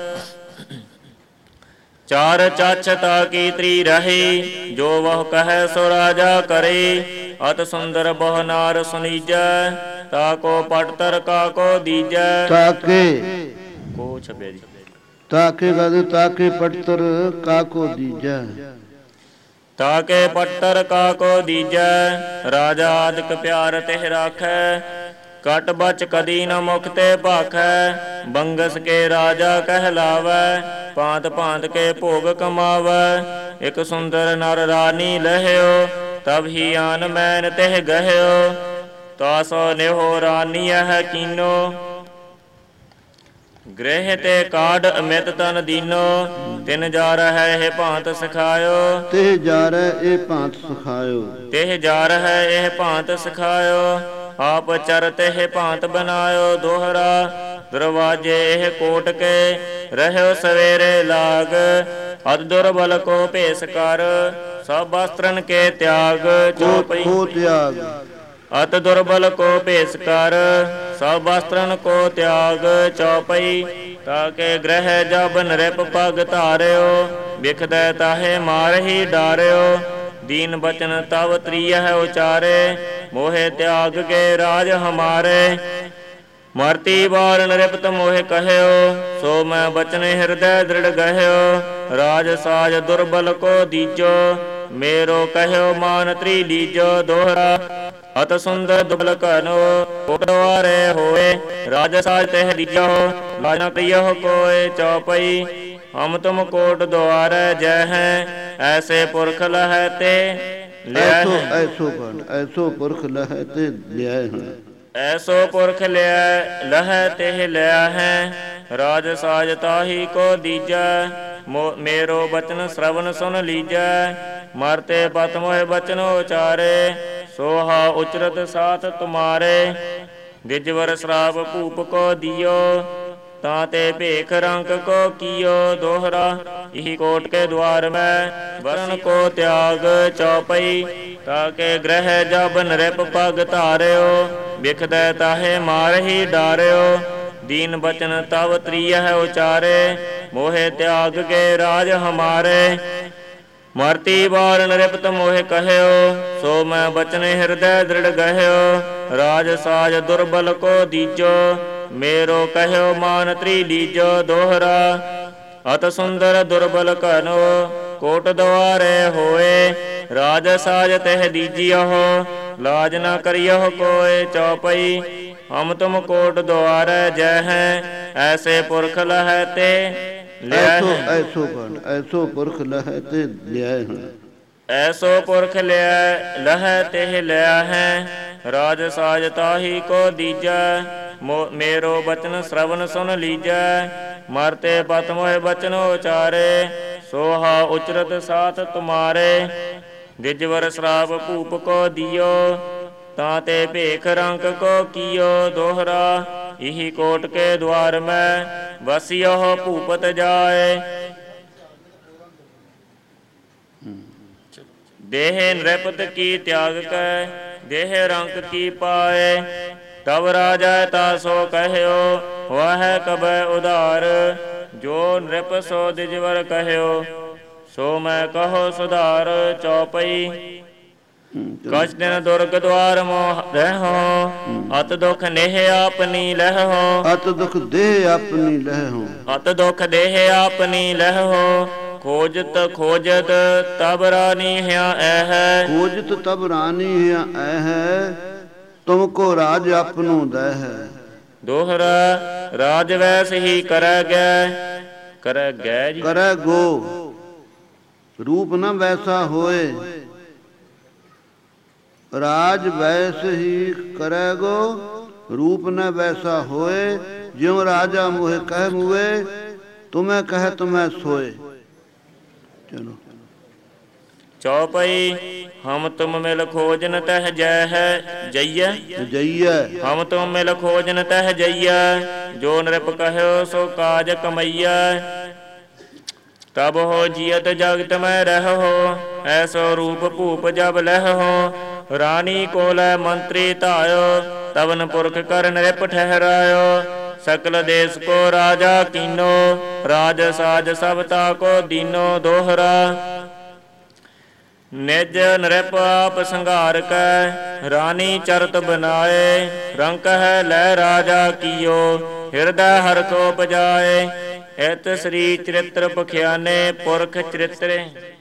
ਚਾਰ ਚੱਛ ਤਾਕੀ ਤ੍ਰੀ ਰਹੀ, ਜੋ ਵਹ ਕਹੈ ਸੋ ਰਾਜਾ ਕਰੇ। ਅਤ ਸੁੰਦਰ ਬਹੁ ਨਾਰ ਸੁਨੀਜੈ, ਤਾਕੋ ਪਟਤਰ ਕਾਕੋ ਦੀਜੈ। ਤਾਕੇ ਕੋ ਛਪਿਆ ਜੀ, ਤਾਕੇ ਗਦ ਤਾਕੇ ਪਟਤਰ ਕਾਕੋ ਦੀਜੈ। ਤਾਕੇ ਪੱਟਰ ਕਾਕੋ ਦੀਜੈ, ਰਾਜਾ ਆਦਿਕ ਪਿਆਰ ਤਿਹ ਰਾਖੈ। ਕਟ ਬਚ ਕਦੀ ਨ ਮੁਖ ਤੇ ਭਾਖੈ, ਬੰਗਸ ਕੇ ਰਾਜਾ ਕਹਿਲਾਵੈ। ਭਾਂਤ ਭਾਂਤ ਕੇ ਭੋਗ ਕਮਾਵੈ, ਇਕ ਸੁੰਦਰ ਨਰ ਰਾਨੀ ਲਹਿਓ। ਤਬ ਹੀ ਆਨ ਮੈਨ ਤਿਹ ਗਹਿਓ, ਤਾਸੋ ਨਿਹੋ ਰਾਨੀਐ ਕੀਨੋ। ਗ੍ਰਹਿ ਤੇ ਕਾਢ ਅਮਿਤ ਤਨ ਦੀਨੋ, ਤਿਨ ਜਾ ਰਹੈ ਇਹ ਭਾਂਤ ਸਿਖਾਇਓ। ਤਿਹ ਜਾ ਰਹਿ ਇਹ ਭਾਂਤ ਸਿਖਾਇਓ, ਤਿਹ ਜਾ ਰਹੈ ਇਹ ਭਾਂਤ ਸਿਖਾਇਓ। ਆਪ ਚਰ ਤਿਹ ਭਾਂਤ ਬਨਾਇਓ। ਦੋਹਰਾ ਦਰਵਾਜੇ ਇਹ ਕੋਟ ਕੇ, ਰਹਿਓ ਸਵੇਰੇ ਲਾਗ। ਅਦ ਦੁਰਬਲ ਕੋ ਭੇਸ ਕਰ, ਸਭ ਵਸਤਰਨ ਕੇ ਤਿਆਗ। ਚੌਪਈ ਕੋ ਤਿਆਗ ਅਤ ਦੁਰਬਲ ਕੋ ਭੇਸ ਕਰ, ਸਭ ਵਸਤਰਨ ਕੋ ਤਿਆਗ। ਚੌਪਈ ਤਾਕੇ ਗ੍ਰਹਿ ਜਬ ਨ੍ਰਿਪ ਪਗ ਧਾਰਿਓ, ਬਿਖਦੈ ਤਾਹੇ ਮਾਰਹੀ ਡਾਰਿਓ। ਦੀਨ ਬਚਨ ਤਵ ਤ੍ਰਿਯਹਿ ਉਚਾਰੇ, ਮੋਹਿ ਤਿਆਗ ਕੇ ਰਾਜ ਹਮਾਰੇ। ਮਰਤੀ ਬਾਰ ਨ੍ਰਿਪਤ ਮੋਹਿ ਕਹਿਓ, ਸੋ ਮੈਂ ਬਚਨ ਹਿਰਦੈ ਦ੍ਰਿੜ ਗਹਿਓ। ਰਾਜ ਸਾਜ ਦੁਰਬਲ ਕੋ ਦੀਜੋ, ਮੇਰੋ ਕਹਿਓ ਮਾਨ ਤ੍ਰੀ ਲੀਜੋ। ਦੋਹਰਾ ਅਤ ਸੁੰਦਰ ਦੁਬਲ ਘਨੋ, ਕੋਟਵਾਰੇ ਹੋਏ। ਰਾਜ ਸਾਜ ਤਿਹ ਦੀਜੋ, ਲਾਜ ਨ ਕਈਓ ਕੋਏ। ਚੌਪਈ ਹਮ ਤੁਮ ਕੋਟ ਦੁਆਰੈ ਜੈ ਹੈ, ਐਸੇ ਪੁਰਖ ਲਹੈ ਤੇ ਲਿਆ ਹੈ। ਐਸੋ ਬਣ ਐਸੋ ਪੁਰਖ ਲਹੈ ਤੇ ਲਿਆ ਹੈ। ਐਸੋ ਪੁਰਖ ਲਿਆ ਲਹੈ ਤਿਹ ਲਿਆ ਹੈ। ਰਾਜ ਸਾਜ ਤਾਹੀ ਕੋ ਦੀਜੈ, ਮੇਰੋ ਬਚਨ ਸ਼ਰਵਨ ਸੁਨ ਲੀਜੈ। ਮਰਤੇ ਪਤ ਮੋਹਿ ਬਚਨ ਉਚਾਰੇ, सोहा उचरत साथ तुम्हारे, द्विजवर श्राप भूप को दियो, ताते भेख रंक को कियो दोहरा। यही कोट के द्वार में वरण को त्याग चौपई, ताके ग्रह जब नृप पग धार्यो, बिखद ताहे मार ही डार्यो। दीन बचन तव त्रिय उचारे, मोहे त्याग के राज हमारे। मरती बार नृपत मोहे कहयो, सो मैं बचन हृदय दृढ़ गह्यो। राज साज दुर्बल को दीजो, मेरो कहयो मान त्री लीजो दोहरा। अत सुंदर दुर्बल कनो, कोट द्वारे होए, राज साज तह दीजियो, लाज न करियो कोय चौपई। हम तुम कोट द्वार जय हैं, ऐसे पुरख लहते ऐसो ऐसो बन ऐसो पुरख लहते लिया है, ऐसो पुरख लिया लह तेह लिया है। राज साज ताही को दीजा, मेरो बचन श्रवण सुन लीजा। मरते पत मोह बचन उचारे, सोहा उचरत साथ तुम्हारे। द्विजवर श्राप भूप को दियो, ताते भेख रंक को कियो दोहरा। यही कोट के द्वार में बसियो भूपत जाए, देह नृपत की त्याग कै, देह रंक की पाए। तब राजा तासो कहयो, वह कब उदार, जो नृप सो द्विजवर कहयो, सो मैं कहो सुधार चौपई। कछ दिन दुर्ग द्वार मोह रहो, अत दुख नेह आपनी लहो। अत दुख देह अपनी लहो, अत दुख देह आपनी लहो। खोजत खोजत तब रानी है ऐह, खोजत तब रानी है ऐह। तुमको राज अपनो दह, दोहरा राज वैस ही करे गै। करे गै जी, करे गो रूप न वैसा होए। राज वैस ही करेगो, रूप न वैसा होए। ज्यों राजा मोहे कह मुए, तुम्हें कह तुम्हें सोए। चलो चौपई। हम तुम मिल खोजन तह जय है जइय, जइय हम तुम मिल खोजन तह जइय। जो नृप कहयो सो काज कमैया, तब हो जियत जगत में रहो। ऐसो रूप भूप जब लहो, रानी को लै मंत्री धायो। तवन पुरख कर नृप ठहरायो, सकल देश को राजा कीनो। राज साज सबता को दीनो दोहरा। निज नृप आप संघार कै, रानी चरत बनाए। रंक है लै राजा कियो, हृदय हर को बजाए। एत श्री चरित्र पखियाने पुरख चरित्र,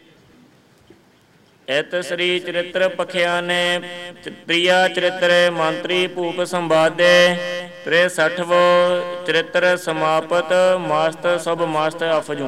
एत श्री चरित्र पखियाने प्रिया चरित्र। मंत्री भूप संवादे, त्रेसठवो चरित्र समापत। मास्त सब मास्त अफजू।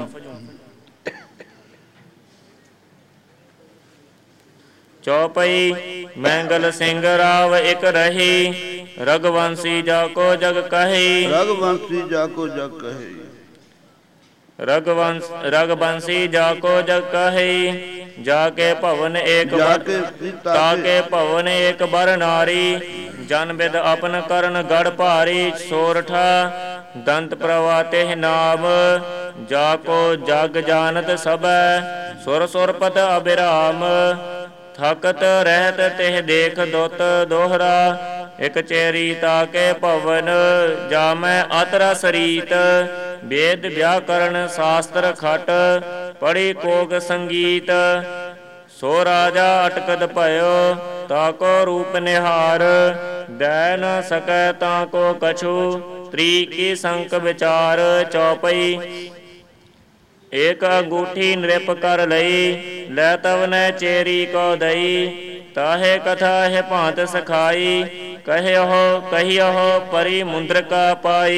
चौपई। मैंगल सिंह राव एक रही, रघुवंशी जाको जग कही। रघुवंशी जाको जग कही, रघुवंश रघुवंशी जाको जग कही। जाके भवन एक जाके ताके भवन एक बर नारी। जन विद अपन करण गढ़ भारी। सोरठा दंत प्रवाते नाम, जाको जग जानत सब। सुर सुरपत अभिराम, थकत रहत तेह देख दुत दोहरा। एक चेरी ताके भवन, जामै अतरा सरीत। वेद व्याकरण शास्त्र खट, पढ़ी कोक संगीत। सो राजा अटकत भयो, ताको रूप निहार। दै न सकै ताको कछु, स्त्री की संक विचार। चौपई। एक अंगूठी नृप कर लई, लै तव न चेरी को दई। ताहे कथा है भांत सखाई, कहो कहियो परी मुद्रिका पाई।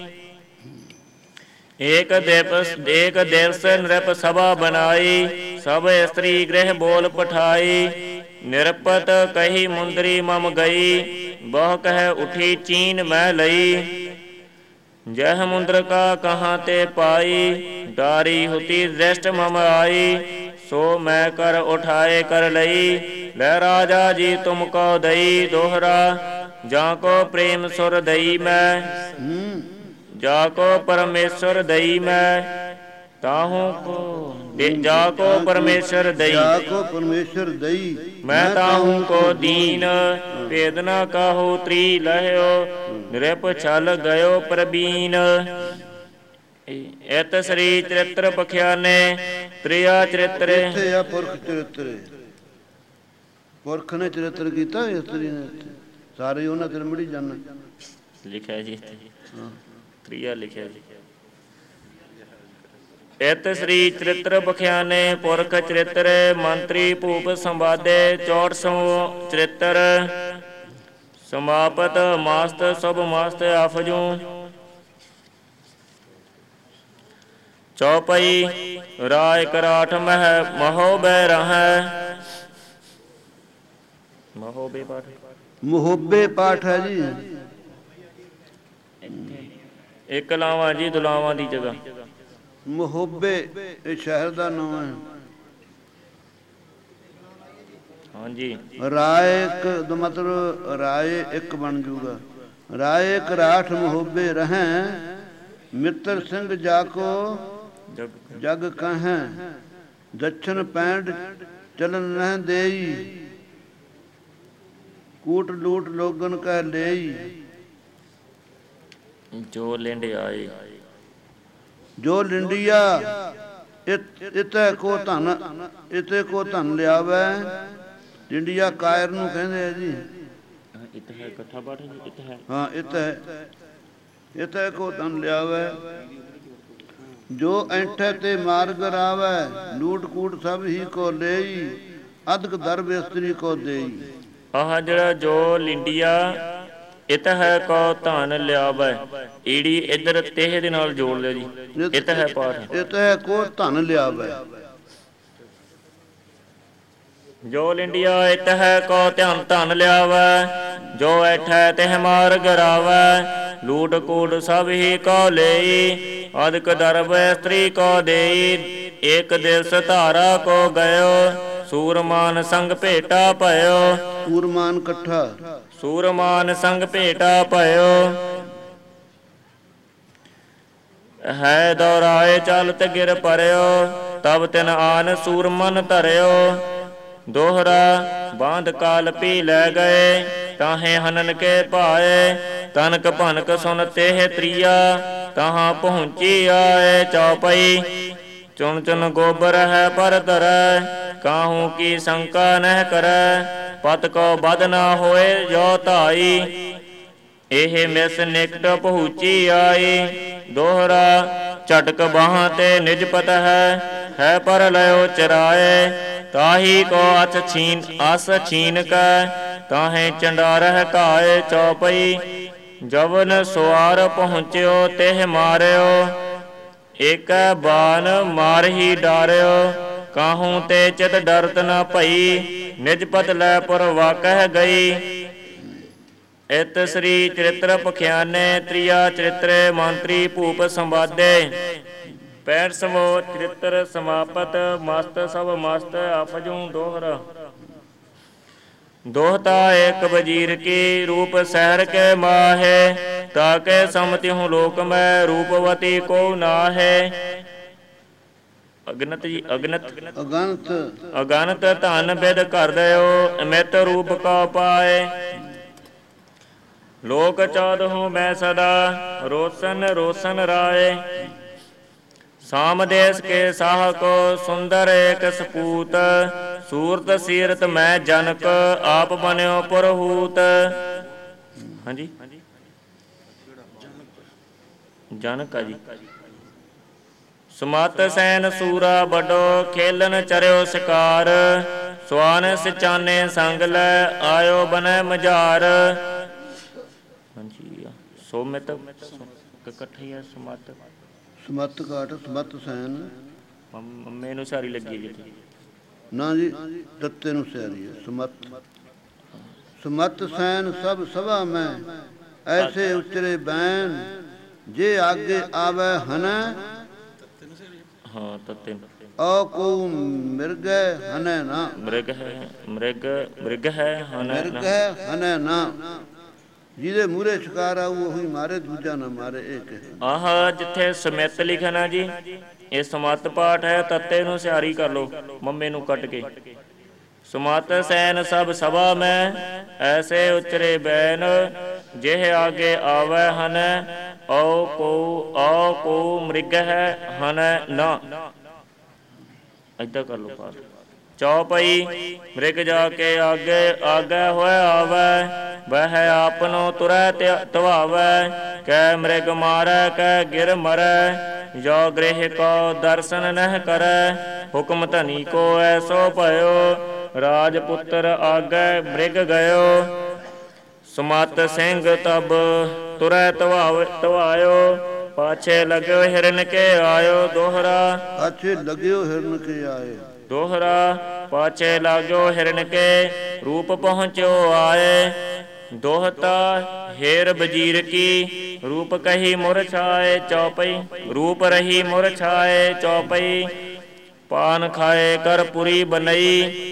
एक दिवस एक दिवस नृप सभा बनाई। सब स्त्री गृह बोल पठाई। निरपत कही मुंदरी मम गई, बह कह उठी चीन मैं लई। जह मुद्रिका कहाँ ते पाई, डारी हुती दृष्ट मम आई। सो मैं कर उठाए कर लई, ਲੈ ਰਾजा जी तुमको दई दोहरा जाको प्रेम सुर दई मैं जाको परमेश्वर दई मैं ताहू को जाको परमेश्वर दई जाको परमेश्वर दई मैं ताहू को दीन भेद न काहू त्री लहयो नृप छल गयो प्रबीन एत श्री चरित्र पखियाने त्रिया चरित्र पुरख चरित्र पुरख ने चरित्र कीता इस्त्री ने सारे ਉਹਨਾਂ ਤੇ ਮੜੀ ਜਾਣਾ ਲਿਖਿਆ ਜੀ ਤ੍ਰਿਆ ਲਿਖਿਆ ਜੀ ਇਤ ਸ੍ਰੀ ਚਰਿਤ੍ਰ ਬਖਿਆਨੇ ਪੁਰਖ ਚਰਿਤ੍ਰ ਮੰਤਰੀ ਭੂਪ ਸੰਵਾਦੇ ਚੌੜ ਸੌ ਚਰਿਤ੍ਰ ਸਮਾਪਤ ਮਾਸਤ ਸਭ ਮਾਸਤ ਆਫਜੂ ਚੌਪਈ ਰਾਇ ਕਰਾਠ ਮਹਿ ਮਹੋ ਬੈ ਰਹੈ ਮਹੋਬੇ ਪਾਠ ਮੁਹੱਬੇ ਪਾਠ ਹੈ ਜੀ ਇੱਕ ਲਾਵਾਂ ਜੀ ਦੁਲਾਵਾਂ ਦੀ ਜਗ੍ਹਾ ਮੁਹੱਬੇ ਇਹ ਸ਼ਹਿਰ ਦਾ ਨਾਮ ਹੈ ਹਾਂਜੀ ਰਾਏ ਇੱਕ ਦਾ ਮਤਲਬ ਰਾਏ ਇੱਕ ਬਣ ਜੂਗਾ ਰਾਏ ਕਰਾਠ ਮੁਹੱਬੇ ਰਹੈ ਮਿੱਤਰ ਸਿੰਘ ਜਾਕੋ ਜਗ ਕਹੈ ਦਛਨ ਪੈਂਡ ਚਲਨ ਨਹਿ ਦੇਈ ਕੂਟ ਲੂਟ ਲੋਗਨ ਕਹਿ ਲਈ ਜੋ ਲਿੰਡ ਆਏ ਜੋ ਲਿੰਡੀਆ ਇਤੈ ਕੋ ਧਨ ਇਤੇ ਕੋ ਧਨ ਲਿਆਵੈ ਲਿੰਡੀਆ ਕਾਇਰ ਨੂੰ ਕਹਿੰਦੇ ਆ ਜੀ ਇਤ ਹੈ ਇਕੱਠਾ ਪਾਠ ਇਤ ਹੈ ਹਾਂ ਇਤੈ ਇਤੈ ਕੋ ਧਨ ਲਿਆਵੈ ਜੋ ਐਂਠੇ ਤੇ ਮਾਰਗ ਰਾਵੈ ਲੂਟ ਕੂਟ ਸਭ ਹੀ ਕੋ ਲਈ ਅਧਕ ਦਰਬ ਇਸਤਰੀ ਕੋ ਦੇਈ ਆਹ ਜਿਹੜਾ ਜੋ ਲਿੰਡੀਆ ਇਤ ਹੈ ਕੋ ਧਨ ਲਿਆਵੈ ਈੜੀ ਇੱਧਰ ਤੇਹ ਦੇ ਨਾਲ ਜੋੜ ਲਿਓ ਜੀ ਇਤ ਹੈ ਪਾਠ ਇਤ ਹੈ ਕੋ ਧਨ ਲਿਆਵੈ ਜੋ ਲਿੰਡੀਆ ਇਤ ਹੈ ਕੋ ਧਨ ਧਨ ਲਿਆਵੈ ਜੋ ਐਠੈ ਤਿਹ ਮਾਰਗ ਰਾਵੈ ਲੂਟ ਕੂਟ ਸਭ ਹੀ ਕੋ ਲਈ ਅਧਿਕ ਦਰਬ ਇਸਤਰੀ ਕੋ ਦੇਈ ਇੱਕ ਦਿਵਸ ਧਾਰਾ ਕੋ ਗਇਓ ਸੂਰਮਾਨ ਸੰਗ ਭੇਟਾ ਭਇਓ ਸੂਰਮਾਨ ਇਕੱਠਾ ਸੂਰਮਾਨ ਸੰਗ ਭੇਟਾ ਭਇਓ ਹੈ ਦੌਰਾਏ ਚਲਤ ਗਿਰ ਪਰਿਓ ਤਬ ਤਿਨ ਆਨ ਸੂਰਮਨ ਧਰਿਓ ਦੋਹਰਾ ਬਾਂਧ ਕਾਲ ਪੀ ਲੈ ਗਏ ਤਾਹੇ ਹਨਨ ਕੇ ਭਾਏ ਤਨਕ ਭਨਕ ਸੁਨ ਤੇਹ ਤ੍ਰਿਆ ਤਾਹਾਂ ਪਹੁੰਚੀ ਆਏ ਚੌਪਈ ਚੁਣ ਚੁਣ ਗੋਬਰ ਹੈ ਪਰ ਧਰੈ ਕਾਹੂ ਕੀ ਸ਼ੰਕਾ ਨਹਿ ਕਰੈ ਪਤ ਕੋ ਬਦ ਨਾ ਹੋਏ ਜੋ ਧਾਈ ਇਹ ਮਿਸ ਨਿਕਟ ਪਹੁੰਚੀ ਆਈ ਦੋਹਰਾ ਝਟਕ ਬਾਹਾਂ ਤੇ ਨਿਜ ਪਤ ਹੈ ਹੈ ਪਰ ਲਿਓ ਚਰਾਏ ਤਾਹੀ ਕੋ ਅਛ ਛੀਨ ਅਸ ਛੀਨ ਕੈ ਤਾਹੇ ਚੰਡਾਰਹਿ ਕਾਏ ਚੌਪਈ ਜਵਨ ਸੁਆਰ ਪਹੁੰਚਿਓ ਤਿਹ ਮਾਰਿਓ ਏਕ ਬਾਨ ਮਾਰਹੀ ਡਾਰਿਓ ਕਾਹੂ ਤੇ ਚਿਤ ਡਰਤ ਨ ਭਈ ਨਿਜ ਪਤ ਲੈ ਪੁਰ ਵਾਕਹਿ ਗਈ ਇਤ ਸ੍ਰੀ ਚਰਿਤ੍ਰ ਪਖਿਆਨੇ ਤ੍ਰਿਆ ਚਰਿਤ੍ਰੇ ਮੰਤਰੀ ਭੂਪ ਸੰਵਾਦੇ ਪੈਂਹਠਵਾਂ ਚਰਿਤ੍ਰ ਸਮਾਪਤ ਮਸਤ ਸਭ ਮਸਤ ਅਫਜੂ ਦੋਹਰਾ ਦੋਹਤਾ ਏਕ ਵਜੀਰ ਕੀ ਰੂਪ ਸਹਿਰ ਕੇ ਮਾਹੇ ਤਾਕੇ ਸਮਤਿ ਹੂੰ ਲੋਕ ਮੈਂ ਰੂਪਵਤੀ ਕੋ ਨਾਹੇ ਅਗਨਤ ਜੀ ਅਗਨਤ ਅਗਨਤ ਅਗਨਤ ਧਨ ਬਿਦ ਕਰ ਦਿਓ ਅਮਿਤ ਰੂਪ ਕਾ ਪਾਏ ਲੋਕ ਚਾਦਹੁ ਮੈਂ ਸਦਾ ਰੋਸ਼ਨ ਰੋਸ਼ਨ ਰਾਏ ਸਾਮ ਦੇਸ ਕੇ ਸਾਹ ਕੋ ਸੁੰਦਰ ਏਕ ਸਪੂਤ ਸੂਰਤ ਸੀਰਤ ਮੈਂ ਜਨਕ ਆਪ ਬਨਿਓ ਪੁਰਹੂਤ ਹਾਂਜੀ ਜਨਕ ਆ ਜੀ ਸਮਤ ਸੈਨ ਸੂਰਾ ਵੱਡੋ ਖੇਲਨ ਚਰਿਓ ਸ਼ਿਕਾਰ ਸਵਾਨ ਸਿਚਾਨੇ ਸੰਗ ਲੈ ਆਇਓ ਬਨੈ ਮਝਾਰ ਹਾਂਜੀ ਸੋਮਿਤ ਇਕੱਠੇ ਆ ਸਮਤ ਸਮਤ ਘਾਟ ਸਮਤ ਸੈਨ ਮੰਮੇ ਨੂੰ ਸਾਰੀ ਲੱਗੀ ਜੀ ਨਾ ਜੀ ਦਿੱਤੇ ਨੂੰ ਸਿਆਰੀ ਹੈ ਸਮਤ ਸਮਤ ਸੈਨ ਸਭ ਸਭਾ ਮੈਂ ਐਸੇ ਉਚਰੇ ਬੈਨ ਜੇ ਆਗੇ ਆਵੇ ਹਨੈ ਹਾਂ ਤੱਤੇ ਔ ਕੋ ਮਿਰਗ ਹਨੈ ਨਾ। ਮ੍ਰਿਗ ਹੈ ਮ੍ਰਿਗ ਮ੍ਰਿਗ ਹੈ ਹਨੈ ਮਿਰਗ ਨਾ। ਹੈ ਹਨੈ ਨਾ। ਜਿਹਦੇ ਮੂਹਰੇ ਸ਼ਿਕਾਰ ਆਊ ਉਹੀ ਮਾਰੇ, ਦੂਜਾ ਨਾ ਮਾਰੇ, ਇਹ ਕਹੇ। ਆਹ ਜਿੱਥੇ ਸਮਿਤ ਲਿਖਣਾ ਜੀ, ਇਹ ਸਮੱਤ ਪਾਠ ਹੈ। ਤੱਤੇ ਨੂੰ ਸਿਆਰੀ ਕਰ ਲਓ, ਮੰਮੇ ਨੂੰ ਕੱਟ ਕੇ। ਸੁਮਤ ਸੈਨ ਸਭ ਸਭਾ ਮੈਂ, ਐਸੇ ਉਚਰੇ ਬੈਨ। ਜਿਹ ਆਗੇ ਆਵੈ ਹਨੈ, ਔ ਕੋ ਔ ਕੋ ਮ੍ਰਿਗ ਹੈ ਹਨੈ ਨਾ। ਏਦਾਂ ਕਰ ਲਓ ਪਾਠ। ਚੌਪਈ ਮ੍ਰਿਗ ਜਾ ਕੇ ਆਗੇ ਆਗੇ ਹੋਇ ਆਵੈ, ਵਹਿ ਆਪਨੋ ਤੁਰੈ ਧਵਾਵੈ। ਕੈ ਮ੍ਰਿਗ ਮਾਰੈ ਕੈ ਗਿਰ ਮਰੈ, ਜੋ ਗ੍ਰਹਿ ਕੋ ਦਰਸ਼ਨ ਨਹਿ ਕਰੈ। ਹੁਕਮ ਧਨੀ ਕੋ ਐਸੋ ਭਇਓ, ਰਾਜਪੁੱਤਰ ਆਗੇ ਮ੍ਰਿਗ ਗਇਓ। ਸੁਮਤ ਸਿੰਘ ਤਬ ਤੁਰੈ ਧਵਾਵ ਧਵਾਇਓ, ਪਾਛੇ ਲਗਿਓ ਹਿਰਨ ਕੇ ਆਇਓ। ਦੋਹਰਾ ਪਾਛੇ ਲਗਿਓ ਹਿਰਨ ਕੇ ਆਏ। ਦੋਹਰਾ ਪਾਛੇ ਲਾਗਿਓ ਹਿਰਨ ਕੇ, ਰੂਪ ਪਹੁੰਚਿਓ ਆਏ। ਦੋਹਤਾ ਹੇਰ ਵਜੀਰ ਕੀ, ਰੂਪ ਕਹੀ ਮੁਰ ਛਾਏ। ਚੌਪਈ ਰੂਪ ਰਹੀ ਮੁਰ ਛਾਏ। ਚੌਪਈ ਪਾਨ ਖਾਏ ਕਰ ਪੁਰੀ ਬਨਈ,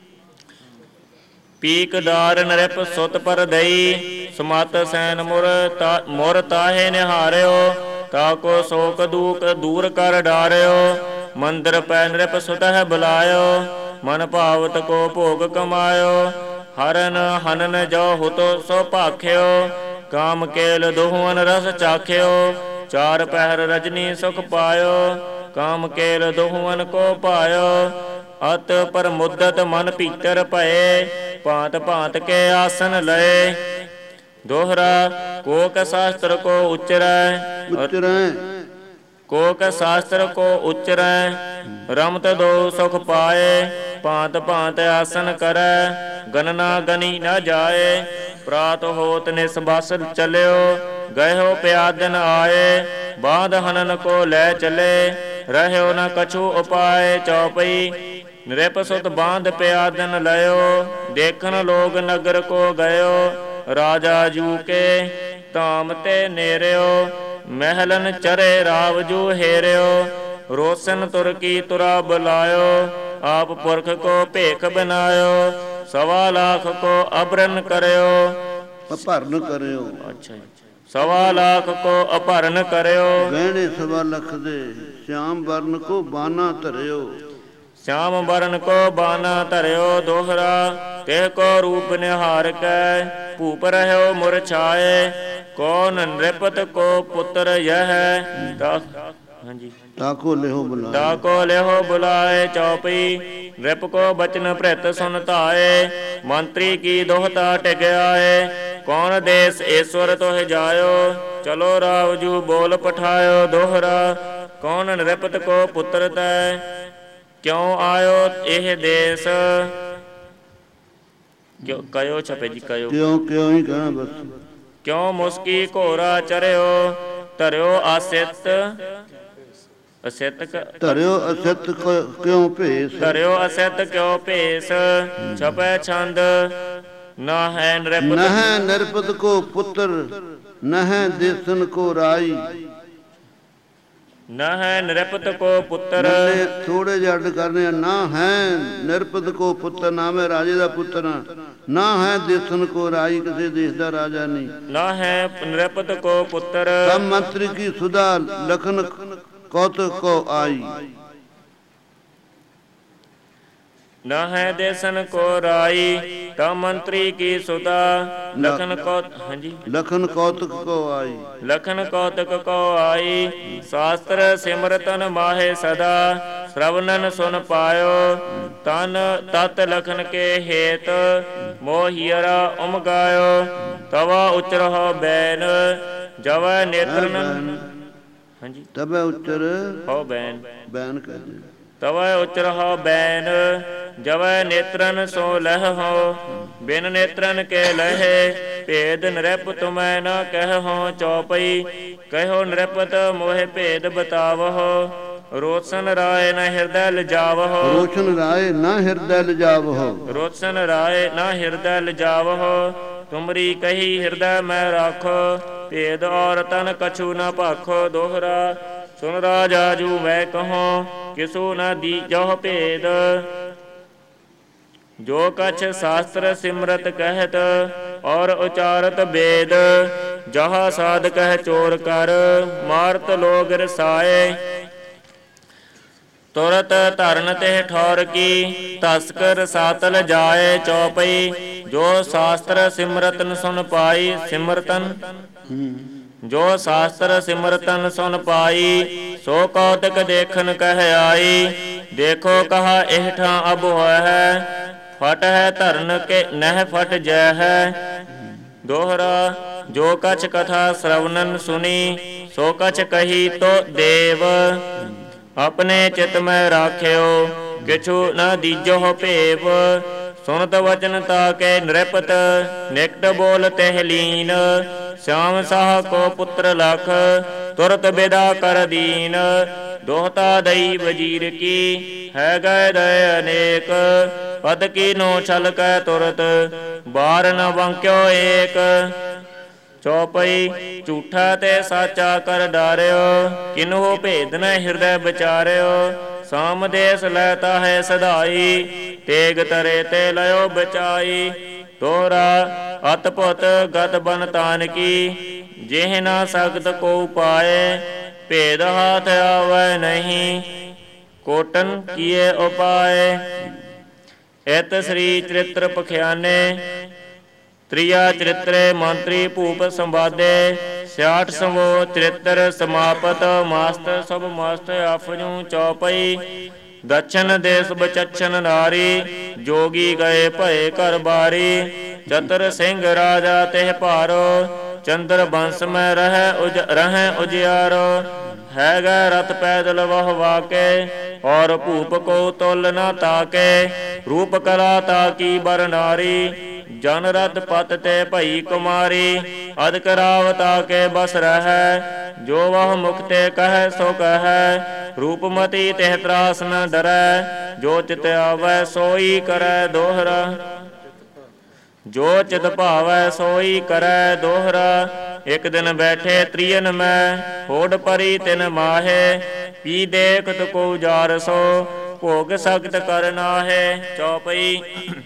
ਪੀਕਦਾਰ ਨਰਿਪ ਸੁਤ ਪਰ ਦਈ। ਸੁਮਤ ਸੈਨ ਮੁਰ ਤਾ ਮੁਰ ਤਾਹੇ ਨਿਹਾਰਿਓ, ਤਾਕੋ ਸੋਕ ਦੂਕ ਦੂਰ ਕਰ ਡਾਰਿਓ। ਮੰਦਰ ਪੈ ਨਰਿਪ ਸੁਤਹਿ ਬੁਲਾਇਓ, ਮਨ ਭਾਵਤ ਕੋ ਭੋਗ ਕਮਾਇਓ। ਹਰਨ ਹਨਨ ਜੋ ਹੁਤੋ ਸੋ ਭਾਖਿਓ, ਕਾਮ ਕੇਲ ਦੋਹਨ ਰਸ ਚਾਖਿਓ। ਚਾਰ ਪਹਿਰ ਰਜਨੀ ਸੁਖ ਪਾਇਓ, ਕਾਮ ਕੇਲ ਦੋਹਨ ਕੋ ਪਾਇਓ। ਅਤ ਪਰ ਮੁਦਤ ਮਨ ਭੀਤਰ ਭਏ, ਭਾਂਤ ਭਾਂਤ ਕੇ ਆਸਨ ਲਏ। ਦੋਹਰਾ ਕੋਕ ਸ਼ਾਸਤਰ ਕੋ ਉਚਰੈ ਉਚਰੈ। ਕੋਕ ਸ਼ਾਸਤਰ ਕੋ ਉਚਰੈ, ਰਮਤ ਦੋ ਸੁਖ ਪਾਏ। ਭਾਂਤ ਭਾਂਤ ਆਸਨ ਕਰੈ, ਗਣਨਾ ਗਣੀ ਨ ਜਾਏ। ਪ੍ਰਾਤ ਹੋਤ ਨਿਸ ਬਸ ਚਲਿਓ, ਗਇਓ ਪਿਆਦਨ ਆਏ। ਬਾਂਧ ਹਨਨ ਕੋ ਲੈ ਚਲੇ, ਰਹਿਓ ਨ ਕਛੂ ਉਪਾਏ। ਚੌਪਈ ਨ੍ਰਿਪ ਸੁਤ ਬਾਂਧ ਪਿਆਦਨ ਲਇਓ, ਦੇਖਨ ਲੋਗ ਨਗਰ ਕੋ ਗਇਓ। ਰਾਜਾ ਜੂ ਕੇ ਧਾਮ ਤੇ ਨੇਰਿਓ, ਮਹਿਲਨ ਚਰੇ ਰਾਵਜੂ ਹੇਰਿਓ। ਰੋਸ਼ਨ ਤੁਰ ਕੀ ਤੁਰਾ ਬੁਲਾਇਓ, ਆਪ ਪੁਰਖ ਕੋ ਭੇਖ ਬਨਾਇਓ। ਸਵਾ ਲਾਖ ਕੋ ਅਬਰਨ ਕਰਿਓ। ਅਭਰਨ ਕਰਿਓ। ਅੱਛਾ ਜੀ। ਸਵਾ ਲਾਖ ਕੋ ਅਭਰਨ ਕਰਿਓ। ਗਹਿਣੇ ਸਵਾ ਲੱਖ ਦੇ, ਸ਼ਿਆਮ ਵਰਨ ਕੋ ਬਾਨਾ ਧਰਿਓ। ਸ਼ਿਆਮ ਬਰਨ ਕੋ ਬਾਨਾ ਧਰਿਓ। ਦੋਹਰਾ ਤਿਹ ਕੋ ਰੂਪ ਨਿਹਾਰ ਕੈ, ਭੂਪ ਰਹਿਓ ਮੁਰ ਛਾਏ। ਕੌਣ ਨ੍ਰਿਪਤ ਕੋ ਪੁੱਤਰ ਯਹ, ਹਾਂਜੀ ਤਾਕੋ ਲਿਹੋ ਬੁਲਾਏ। ਤਾਕੋ ਲਿਹੋ ਬੁਲਾਏ। ਚੌਪਈ ਨ੍ਰਿਪ ਕੋ ਬਚਨ ਭ੍ਰਿਤ ਸੁਨ ਧਾਏ, ਮੰਤਰੀ ਕੀ ਦੋਹਤਾ ਟਿਕ ਆਏ। ਕੌਣ ਦੇਸ ਈਸ਼ਵਰ ਤੋਹਿ ਜਾਇਓ, ਚਲੋ ਰਾਵਜੂ ਬੋਲ ਪਠਾਇਓ। ਦੋਹਰਾ ਕੌਣ ਨ੍ਰਿਪਤ ਕੋ ਪੁੱਤਰ ਤੈ, ਕਿਉ ਆਇਓ ਇਹ ਦੇਸ। ਕਿਉ ਕਯੋ ਛਪੇ ਜੀ ਕਯੋ। ਕਿਉਂ ਕਿਉਂ ਹੀ ਕਹਿਣਾ ਬਸ। ਕਿਉ ਮੁਸਕੀ ਘੋਰਾ ਚਰਿਓ, ਧਰਿਓ ਆਸਿਤ ਅਸਿਤ ਧਰਿਓ ਅਸਿਤ ਕਿਉਂ ਭੇਸ। ਧਰਿਓ ਅਸਿਤ ਕਿਉ ਭੇਸ। ਛਪੈ ਛੰਦ ਨਾ ਹੈ ਨ੍ਰਿਪਤ, ਨਹਿ ਨਿਰਪਤ ਕੋ ਪੁੱਤਰ, ਨਹਿ ਦੇਸਨ ਕੋ ਰਾਈ। ਨਾ ਹੈ ਨਿਰਪਤ ਕੋ ਪੁੱਤਰ। ਥੋੜੇ ਜਿਹੇ ਅੱਡ ਕਰਨੇ ਆ। ਨਾ ਹੈ ਨਿਰਪਤ ਕੋ ਪੁੱਤਰ, ਨਾ ਮੈਂ ਰਾਜੇ ਦਾ ਪੁੱਤਰ ਹਾਂ। ਨਾ ਹੈ ਦੇਸਨ ਕੋ ਰਾਈ, ਕਿਸੇ ਦੇਸ਼ ਦਾ ਰਾਜਾ ਨਹੀਂ। ਨਾ ਹੈ ਨਿਰਪਤ ਕੋ ਪੁੱਤਰ। ਸਭ ਮੰਤਰੀ ਕੀ ਸੁਧਾ, ਲਖਨ ਕੌਤਕ ਕੋ ਆਈ। ਨਾ ਹੈ ਦੇਸਨ ਕੋ ਰਾਈ, ਤਾ ਮੰਤਰੀ ਕੀ ਸੁਦਾ। ਲਖਨ ਕੌ ਹਾਂਜੀ ਲਖਨ ਕੌਤਕ ਕੋ ਆਈ। ਲਖਨ ਕੌਤਕ ਕੋ ਆਈ। ਸ਼ਾਸਤਰ ਸਿਮਰਤਨ ਮਾਹੇ ਸਦਾ, ਸ਼ਰਵਨਨ ਸੁਨ ਪਾਇਓ। ਤਨ ਤਤ ਲਖਨ ਕੇ ਹੇਤ, ਮੋਹਿਅਰਾ ਉਮਗਾਇਓ। ਤਵਾ ਉਚਰਹੁ ਬੈਨ, ਜਵੈ ਨੇਤਰਨ ਹਾਂਜੀ ਤਬੈ ਉਚਰ ਹੋ ਬੈਨ। ਬੈਨ ਕਹਿੰਦੇ। ਤਵੈ ਉਚਰਹੁ ਬੈਨ, ਜਵੈ ਨੇਤਰਨ ਸੋ ਲਹਹੁ। ਬਿਨ ਨੇਤਰਨ ਕੇ ਲਹੇ, ਭੇਦ ਨ੍ਰਿਪ ਤੁਮੈ ਨ ਕਹਿਹੁ। ਚੌਪਈ ਕਹਿਓ ਨ੍ਰਿਪਤ ਮੋਹਿ ਭੇਦ ਬਤਾਵਹੁ, ਰੋਸ਼ਨ ਰਾਏ ਨ ਹਿਰਦੈ ਲਜਾਵਹੁ। ਰੋਸ਼ਨ ਰਾਏ ਨਾ ਹਿਰਦੈ ਲਜਾਵਹੁ। ਰੋਸ਼ਨ ਰਾਏ ਨ ਹਿਰਦੈ ਲਜਾਵਹੁ। ਤੁਮਰੀ ਕਹੀ ਹਿਰਦੈ ਮੈਂ ਰਾਖੋ, ਭੇਦ ਔਰ ਤਨ ਕਛੂ ਨ ਭਾਖੋ। ਦੋਹਰਾ ਸੁਨ ਰਾਜਾ ਜੂ ਮੈਂ ਕਹੋ, ਕਿਸੂ ਨ ਦੀਜਹੁ ਭੇਦ। ਜੋ ਕਛ ਸ਼ਾਸਤਰ ਸਿਮਰਤ ਕਹਿਤ ਔਰ ਉਚਾਰਤ ਬੇਦ। ਜਹਾ ਸਾਧ ਕਹਿ ਚੋਰ ਕਰ ਮਾਰਤ ਲੋਗ ਰਸਾਏ। ਤੁਰਤ ਧਰਨ ਤੇ ਠੌਰ ਕੀ ਤਸਕਰ ਸਾਤਲ ਜਾਏ। ਚੌਪਈ ਜੋ ਸ਼ਾਸਤਰ ਸਿਮਰਤਨ ਸੁਨ ਪਾਈ। ਸਿਮਰਤਨ ਜੋ ਸ਼ਾਸਤਰ ਸਿਮਰਤਨ ਸੁਨ ਪਾਈ। ਸੋ ਕੌਤਕ ਦੇਖਨ ਕਹਿ ਆਈ। ਦੇਖੋ ਕਹਾ ਇਹ ਠਾਂ ਅਬ ਹੋਇ ਹੈ। ਫਟ ਹੈ ਧਰਨ ਕੇ ਨਹਿ ਫਟ ਜੈ ਹੈ। ਦੋਹਰਾ ਜੋ ਕਛ ਕਥਾ ਸ਼ਰਵਨਨ ਸੁਨੀ। ਸੋ ਕਛ ਕਹੀ ਤੋ ਦੇਵ। ਆਪਣੇ ਚਿਤ ਮੈਂ ਰਾਖਿਓ ਕਿਛੂ ਨ ਦੀਜਹੁ ਭੇਵ। ਸੁਨਤ ਵਚਨ ਤਾਕੇ ਨ੍ਰਿਪਤ ਨਿਕਟ ਬੋਲ ਤਿਹ ਲੀਨ। ਸ਼ਾਮ ਸਾਹ ਕੋ ਪੁੱਤਰ ਲਖ ਤੁਰਤ ਬਿਦਾ ਕਰ ਦੀਨ। ਦੋਹਤਾ ਦਈ ਵਜੀਰ ਕੀ ਹੈ ਗਏ ਦਇ ਅਨੇਕ। ਪਦ ਕੀ ਨੋ ਛਲ ਕੈ ਤੁਰਤ ਬਾਰ ਨ ਬੰਕਿਓ ਏਕ। ਚੌਪਈ ਝੂਠਾ ਤੇ ਸਾਚਾ ਕਰ ਡਾਰਿਓ। ਕਿਨਹੂ ਭੇਦ ਨ ਹਿਰਦੈ ਵਿਚਾਰਿਓ। ਸਾਮ ਦੇਸ ਲੈਤਾ ਹੈ ਸਦਾਈ। ਤੇਗ ਤਰੇ ਤੇ ਲਿਓ ਬਚਾਈ। ਦੋਹਰਾ ਅਤ ਪੁਤ ਗਤ ਬਨ ਤਾਨ ਕੀ। ਜਿਹ ਨਾ ਸਕਤ ਕੋ ਪਾਏ। ਭੇਦ ਹਾਥ ਆਵੈ ਨਹੀਂ ਕੋਟਨ ਕੀਏ ਉਪਾਏ। ਇਤ ਸ੍ਰੀ ਚਰਿਤ੍ਰ ਪਖਿਆਨੇ। ਤ੍ਰਿਆ ਚਰਿਤ੍ਰੇ ਮੰਤਰੀ ਭੂਪ ਸੰਵਾਦੇ। ਛਿਆਹਠ ਸਮੋ ਚਰਿਤ੍ਰ ਸਮਾਪਤ। ਮਸਤ ਸਭ ਮਸਤ ਅਫਜੂ। ਚੌਪਈ ਦਛਨ ਦੇਸ ਬਚਛਨ ਨਾਰੀ। ਜੋਗੀ ਗਏ ਭਏ ਘਰ ਬਾਰੀ। ਚਤਰ ਸਿੰਘ ਰਾਜਾ ਤਿਹ ਭਾਰੋ। ਚੰਦਰ ਬੰਸ ਮੈਂ ਰਹਿ ਉਜ ਰਹਿ ਉਜਿਆਰੋ। ਹੈ ਗੈ ਰਥ ਪੈਦਲ ਵਹ ਵਾਕੇ। ਔਰ ਭੂਪ ਕੋ ਤੁਲ ਨ ਤਾਕੇ। ਰੂਪ ਕਲਾ ਤਾਕੀ ਬਰ ਨਾਰੀ। ਜਨ ਰਥ ਪਤ ਤੇ ਭਈ ਕੁਮਾਰੀ। ਅਦਕ ਰਾਵਤਾ ਕੇ ਬਸ ਰਹੈ। ਜੋ ਵਹ ਮੁਖ ਤੇ ਕਹਿ ਸੋ ਕਹੈ। ਰੂਪਮਤੀ ਤਿਹ ਤਰਾਸ ਨ ਡਰੈ। ਜੋ ਚਿਤ ਆਵੈ ਸੋਈ ਕਰੈ। ਦੋਹਰਾ ਜੋ ਚਿਤ ਭਾਵੈ ਸੋਈ ਕਰੈ। ਦੋਹਰਾ ਇਕ ਦਿਨ ਬੈਠੇ ਤ੍ਰਿਯਨ ਮੈਂ। ਹੋੜ ਪਰੀ ਤਿਨ ਮਾਹੇ। ਪੀ ਦੇਖਤ ਕੋ ਜਾਰ ਸੋ ਭੋਗ ਸਖਤ ਕਰ ਨਾਹੇ। ਚੌਪਈ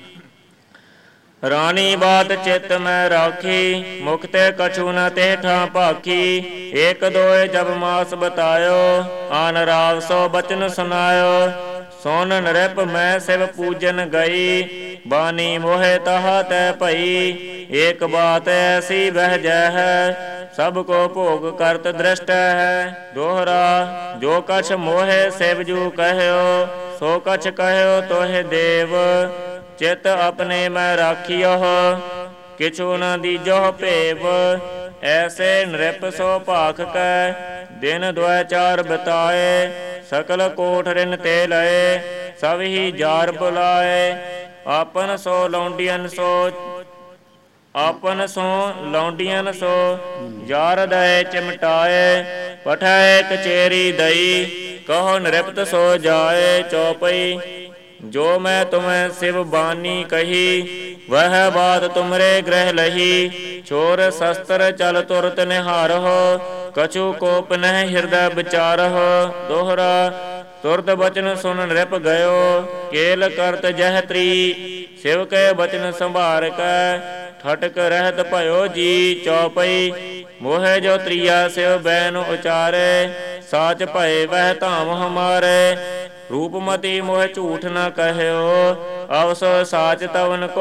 ਰਾਣੀ ਬਾਤ ਚਿਤ ਮੈਂ ਰਾਖੀ। ਮੁਖ ਤੇ ਕਛੂ ਨ ਤੇ ਠਾਂ ਭਾਖੀ। ਏਕ ਦੋਏ ਜਬ ਮਾਸ ਬਤਾਇਓ। ਆਨ ਰਾਵ ਸੋ ਬਚਨ ਸੁਨਾਇਓ। ਸੋਨ ਨ੍ਰਿਪ ਮੈਂ ਸਿਵ ਪੂਜਨ ਗਈ। ਬਾਣੀ ਮੋਹਿ ਤਹਾ ਤੈ ਭਈ। ਏਕ ਬਾਤ ਐਸੀ ਬਹਿ ਜੈ ਹੈ। ਸਭ ਕੋ ਭੋਗ ਕਰਤ ਦ੍ਰਿਸ਼ਟ ਹੈ। ਦੋਹਰਾ ਜੋ ਕਛ ਮੋਹਿ ਸਿਵ ਜੂ ਕਹਿਓ। ਸੋ ਕਛ ਕਹਿਓ ਤੋਹਿ ਦੇਵ। ਚਿਤ ਆਪਣੇ ਮੈਂ ਰਾਖਿਓ ਕਿਛੂ ਨ ਦੀਜਹੁ ਭੇਵ। ਐਸੇ ਨ੍ਰਿਪ ਸੋ ਭਾਖ ਕੈ ਦਿਨ ਦੁਇ ਚਾਰ ਬਿਤਾਏ। ਸਕਲ ਕੋਠ ਰਿਨ ਤੇ ਲਏ ਸਭ ਹੀ ਜਾਰ ਬੁਲਾਏ। ਆਪਨ ਸੋ ਲੌਂਡੀਅਨ ਸੋ ਆਪਨ ਸੋ ਲੌਂਡੀਅਨ ਸੋ ਜਾਰ ਦਏ ਚਿਮਟਾਏ। ਪਠੈ ਕਚੇਰੀ ਦਈ ਕਹੋ ਨ੍ਰਿਪਤ ਸੋ ਜਾਏ। ਚੌਪਈ ਜੋ ਮੈਂ ਤੁਮੈ ਸਿਵ ਬਾਨੀ ਕਹੀ। ਵਹ ਬਾਤ ਤੁਮਰੇ ਗ੍ਰਹਿ ਲਹੀ। ਛੋਰ ਸ਼ਸਤਰ ਚਲ ਤੁਰਤ ਨਿਹਾਰਹੁ। ਕਛੂ ਕੋਪ ਨਹਿ ਹਿਰਦੈ ਵਿਚਾਰਹੁ। ਦੋਹਰਾ ਤੁਰਤ ਬਚਨ ਸੁਨ ਨ੍ਰਿਪ ਗਇਓ। ਕੇਲ ਕਰਤ ਜਹ ਤ੍ਰੀ ਸਿਵ ਕੇ ਬਚਨ ਸੰਭਾਰ ਕੈ। ਠਟਕ ਰਹਿਤ ਭਇਓ ਜੀ। ਚੌਪਈ ਮੋਹਿ ਜੋ ਤ੍ਰਿਆ ਸਿਵ ਬੈਨ ਉਚਾਰੇ। ਸਾਚ ਭਏ ਵਹਿ ਧਾਮ ਹਮਾਰੇ। ਰੂਪਮਤੀ ਮੋਹਿ ਝੂਠ ਨ ਕਹਿਓ। ਅਵਸੋ ਸਾਚ ਤਵਨ ਕੋ